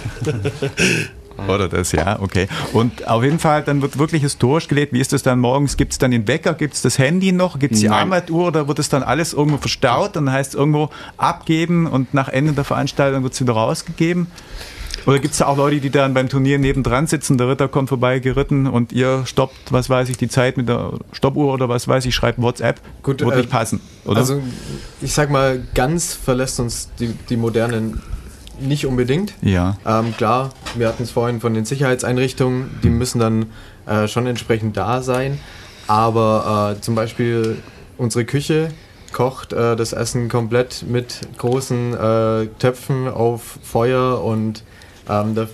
Oder das, ja, okay. Und auf jeden Fall, dann wird wirklich historisch gelebt. Wie ist das dann morgens? Gibt es dann den Wecker? Gibt es das Handy noch? Gibt es die Armbanduhr? Oder wird es dann alles irgendwo verstaut? Dann heißt es irgendwo abgeben und nach Ende der Veranstaltung wird es wieder rausgegeben? Oder gibt es da auch Leute, die dann beim Turnier nebendran sitzen, der Ritter kommt vorbei geritten und ihr stoppt, was weiß ich, die Zeit mit der Stoppuhr oder was weiß ich, schreibt WhatsApp? Gut, wird äh, nicht passen, oder? Also ich sag mal, ganz verlässt uns die, die Modernen nicht unbedingt. Ja. Ähm, klar, wir hatten es vorhin von den Sicherheitseinrichtungen, die müssen dann äh, schon entsprechend da sein, aber äh, zum Beispiel unsere Küche kocht äh, das Essen komplett mit großen äh, Töpfen auf Feuer und Ähm, da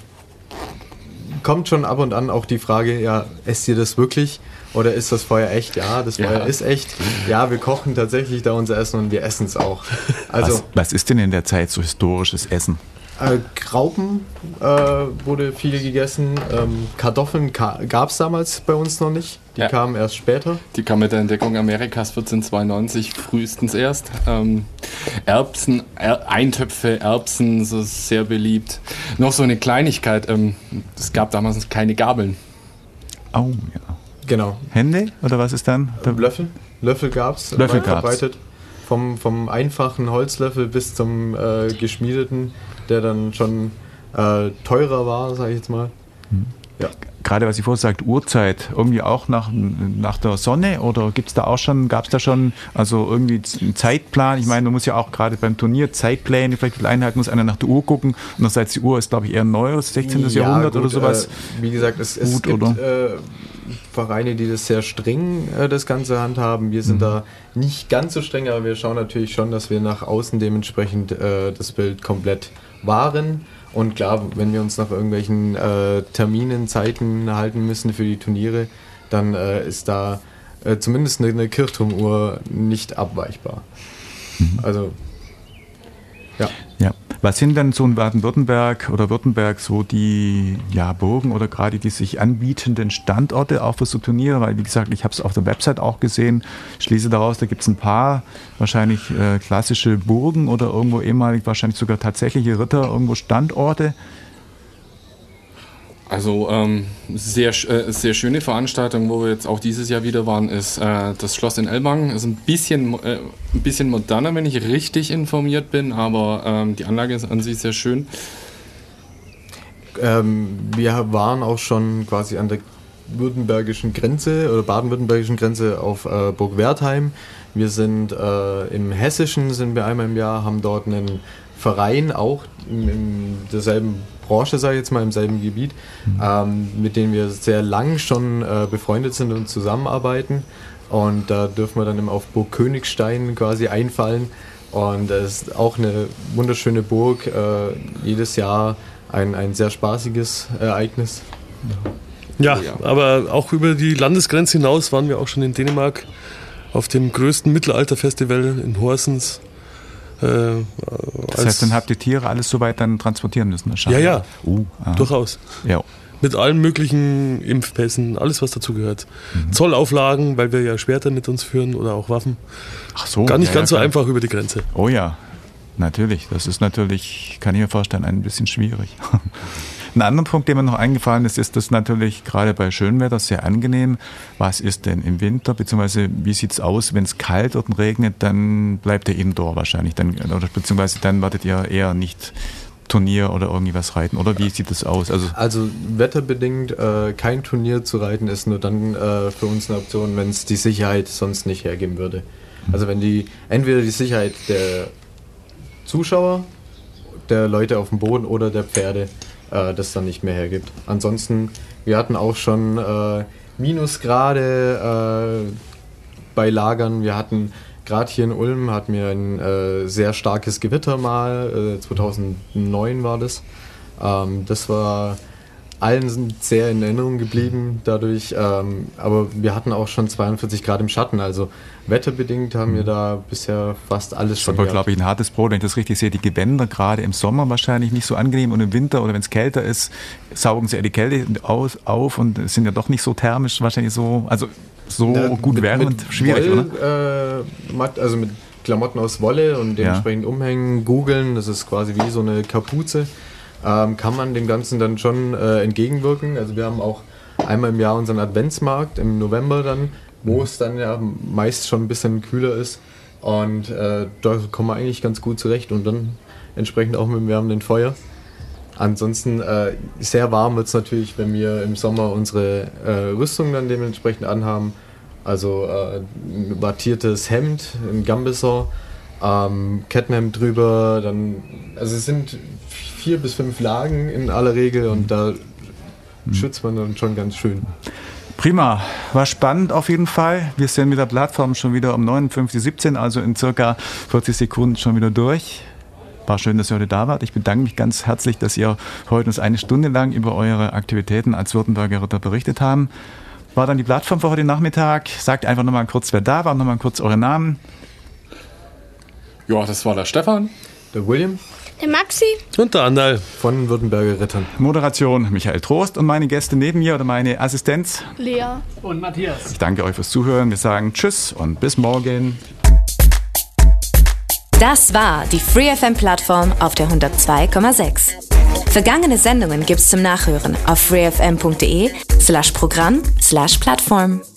kommt schon ab und an auch die Frage, ja, esst ihr das wirklich oder ist das Feuer echt? Ja, das Feuer ja. ist echt. Ja, wir kochen tatsächlich da unser Essen und wir essen es auch. Also, was, was ist denn in der Zeit so historisches Essen? Äh, Graupen äh, wurde viel gegessen. Ähm, Kartoffeln ka- gab es damals bei uns noch nicht. Die ja. kamen erst später. Die kamen mit der Entdeckung Amerikas vierzehnhundertzweiundneunzig frühestens erst. Ähm, Erbsen, er- Eintöpfe, Erbsen, so sehr beliebt. Noch so eine Kleinigkeit, ähm, es gab damals keine Gabeln. Oh, ja. Genau. Hände oder was ist dann? Äh, Löffel. Löffel gab es. Löffel gab's. Verbreitet. Vom, vom einfachen Holzlöffel bis zum äh, geschmiedeten, der dann schon äh, teurer war, sage ich jetzt mal. Hm. Ja. Gerade was ich vorhin sagte, Uhrzeit, irgendwie auch nach, nach der Sonne oder gibt's da auch schon, gab es da schon also irgendwie einen Zeitplan? Ich meine, man muss ja auch gerade beim Turnier Zeitpläne vielleicht einhalten, muss einer nach der Uhr gucken. Andererseits die Uhr ist, glaube ich, eher ein neues, sechzehntes. Ja, Jahrhundert gut, oder sowas. Äh, wie gesagt, es, es Gut, gibt oder? Äh, Vereine, die das sehr streng äh, das Ganze handhaben. Wir sind mhm. da nicht ganz so streng, aber wir schauen natürlich schon, dass wir nach außen dementsprechend äh, das Bild komplett wahren. Und klar, wenn wir uns nach irgendwelchen äh, Terminen, Zeiten halten müssen für die Turniere, dann äh, ist da äh, zumindest eine, eine Kirchturmuhr nicht abweichbar. Mhm. Also, ja. Ja. Was sind denn so in Baden-Württemberg oder Württemberg so die ja, Burgen oder gerade die sich anbietenden Standorte auch für so Turniere? Weil, wie gesagt, ich habe es auf der Website auch gesehen. Ich schließe daraus, da gibt es ein paar wahrscheinlich äh, klassische Burgen oder irgendwo ehemalig wahrscheinlich sogar tatsächliche Ritter, irgendwo Standorte. Also ähm, sehr, äh, sehr schöne Veranstaltung, wo wir jetzt auch dieses Jahr wieder waren, ist äh, das Schloss in Ellwangen. Ist ein bisschen, äh, ein bisschen moderner, wenn ich richtig informiert bin, aber ähm, die Anlage ist an sich sehr schön. Ähm, wir waren auch schon quasi an der württembergischen Grenze oder baden-württembergischen Grenze auf äh, Burg Wertheim. Wir sind äh, im Hessischen, sind wir einmal im Jahr, haben dort einen Verein, auch in, in derselben Branche, sage ich jetzt mal, im selben Gebiet, mhm. ähm, mit denen wir sehr lang schon äh, befreundet sind und zusammenarbeiten. Und da dürfen wir dann immer auf Burg Königstein quasi einfallen. Und es ist auch eine wunderschöne Burg, äh, jedes Jahr ein, ein sehr spaßiges Ereignis. Ja, aber auch über die Landesgrenze hinaus waren wir auch schon in Dänemark auf dem größten Mittelalterfestival in Horsens. Äh, das heißt, dann habt ihr Tiere alles soweit dann transportieren müssen wahrscheinlich? Ja, ja, uh, durchaus. Ja. Mit allen möglichen Impfpässen, alles was dazu gehört. Mhm. Zollauflagen, weil wir ja Schwerter mit uns führen oder auch Waffen. Ach so. Gar nicht ja, ganz ja, so einfach über die Grenze. Oh ja, natürlich. Das ist natürlich, kann ich mir vorstellen, ein bisschen schwierig. Ein anderer Punkt, der mir noch eingefallen ist, ist das natürlich gerade bei Schönwetter sehr angenehm. Was ist denn im Winter, beziehungsweise wie sieht es aus, wenn es kalt wird und regnet, dann bleibt ihr indoor wahrscheinlich, dann, oder beziehungsweise dann werdet ihr eher nicht Turnier oder irgendwie was reiten, oder wie sieht das aus? Also, also wetterbedingt äh, kein Turnier zu reiten ist nur dann äh, für uns eine Option, wenn es die Sicherheit sonst nicht hergeben würde. Also wenn die, entweder die Sicherheit der Zuschauer, der Leute auf dem Boden oder der Pferde das dann nicht mehr hergibt. Ansonsten, wir hatten auch schon äh, Minusgrade äh, bei Lagern. Wir hatten, gerade hier in Ulm, hatten wir ein äh, sehr starkes Gewitter mal, äh, zweitausendneun war das. Ähm, das war allen sind sehr in Erinnerung geblieben dadurch, ähm, aber wir hatten auch schon zweiundvierzig Grad im Schatten, also wetterbedingt haben wir da bisher fast alles schon gehabt. Das war, glaube ich, ein hartes Brot, wenn ich das richtig sehe. Die Gewänder gerade im Sommer wahrscheinlich nicht so angenehm und im Winter oder wenn es kälter ist, saugen sie ja die Kälte aus, auf und sind ja doch nicht so thermisch, wahrscheinlich so, also so ja, gut wärmend, schwierig, Woll, oder? Äh, also mit Klamotten aus Wolle und dementsprechend ja. umhängen, googeln, das ist quasi wie so eine Kapuze. Ähm, kann man dem Ganzen dann schon äh, entgegenwirken. Also wir haben auch einmal im Jahr unseren Adventsmarkt im November dann, wo es dann ja meist schon ein bisschen kühler ist und äh, da kommen wir eigentlich ganz gut zurecht und dann entsprechend auch mit dem wärmenden Feuer. Ansonsten äh, sehr warm wird es natürlich, wenn wir im Sommer unsere äh, Rüstung dann dementsprechend anhaben. Also äh, ein wattiertes Hemd, ein Gambesser, ähm, Kettenhemd drüber, dann, also es sind vier bis fünf Lagen in aller Regel und da mhm. schützt man dann schon ganz schön. Prima, war spannend auf jeden Fall. Wir sind mit der Plattform schon wieder um neunundfünfzig siebzehn, also in circa vierzig Sekunden schon wieder durch. War schön, dass ihr heute da wart. Ich bedanke mich ganz herzlich, dass ihr heute uns eine Stunde lang über eure Aktivitäten als Württemberger Ritter berichtet haben. War dann die Plattform für heute Nachmittag. Sagt einfach nochmal kurz, wer da war, nochmal kurz eure Namen. Ja, das war der Stefan. Der William. Der Maxi. Und der Andal. Von Württemberger Rittern. Moderation Michael Trost und meine Gäste neben mir oder meine Assistenz. Lea. Und Matthias. Ich danke euch fürs Zuhören. Wir sagen Tschüss und bis morgen. Das war die Free F M-Plattform auf der hundertzwei Komma sechs. Vergangene Sendungen gibt's zum Nachhören auf freefm punkt de slash Programm slash Plattform.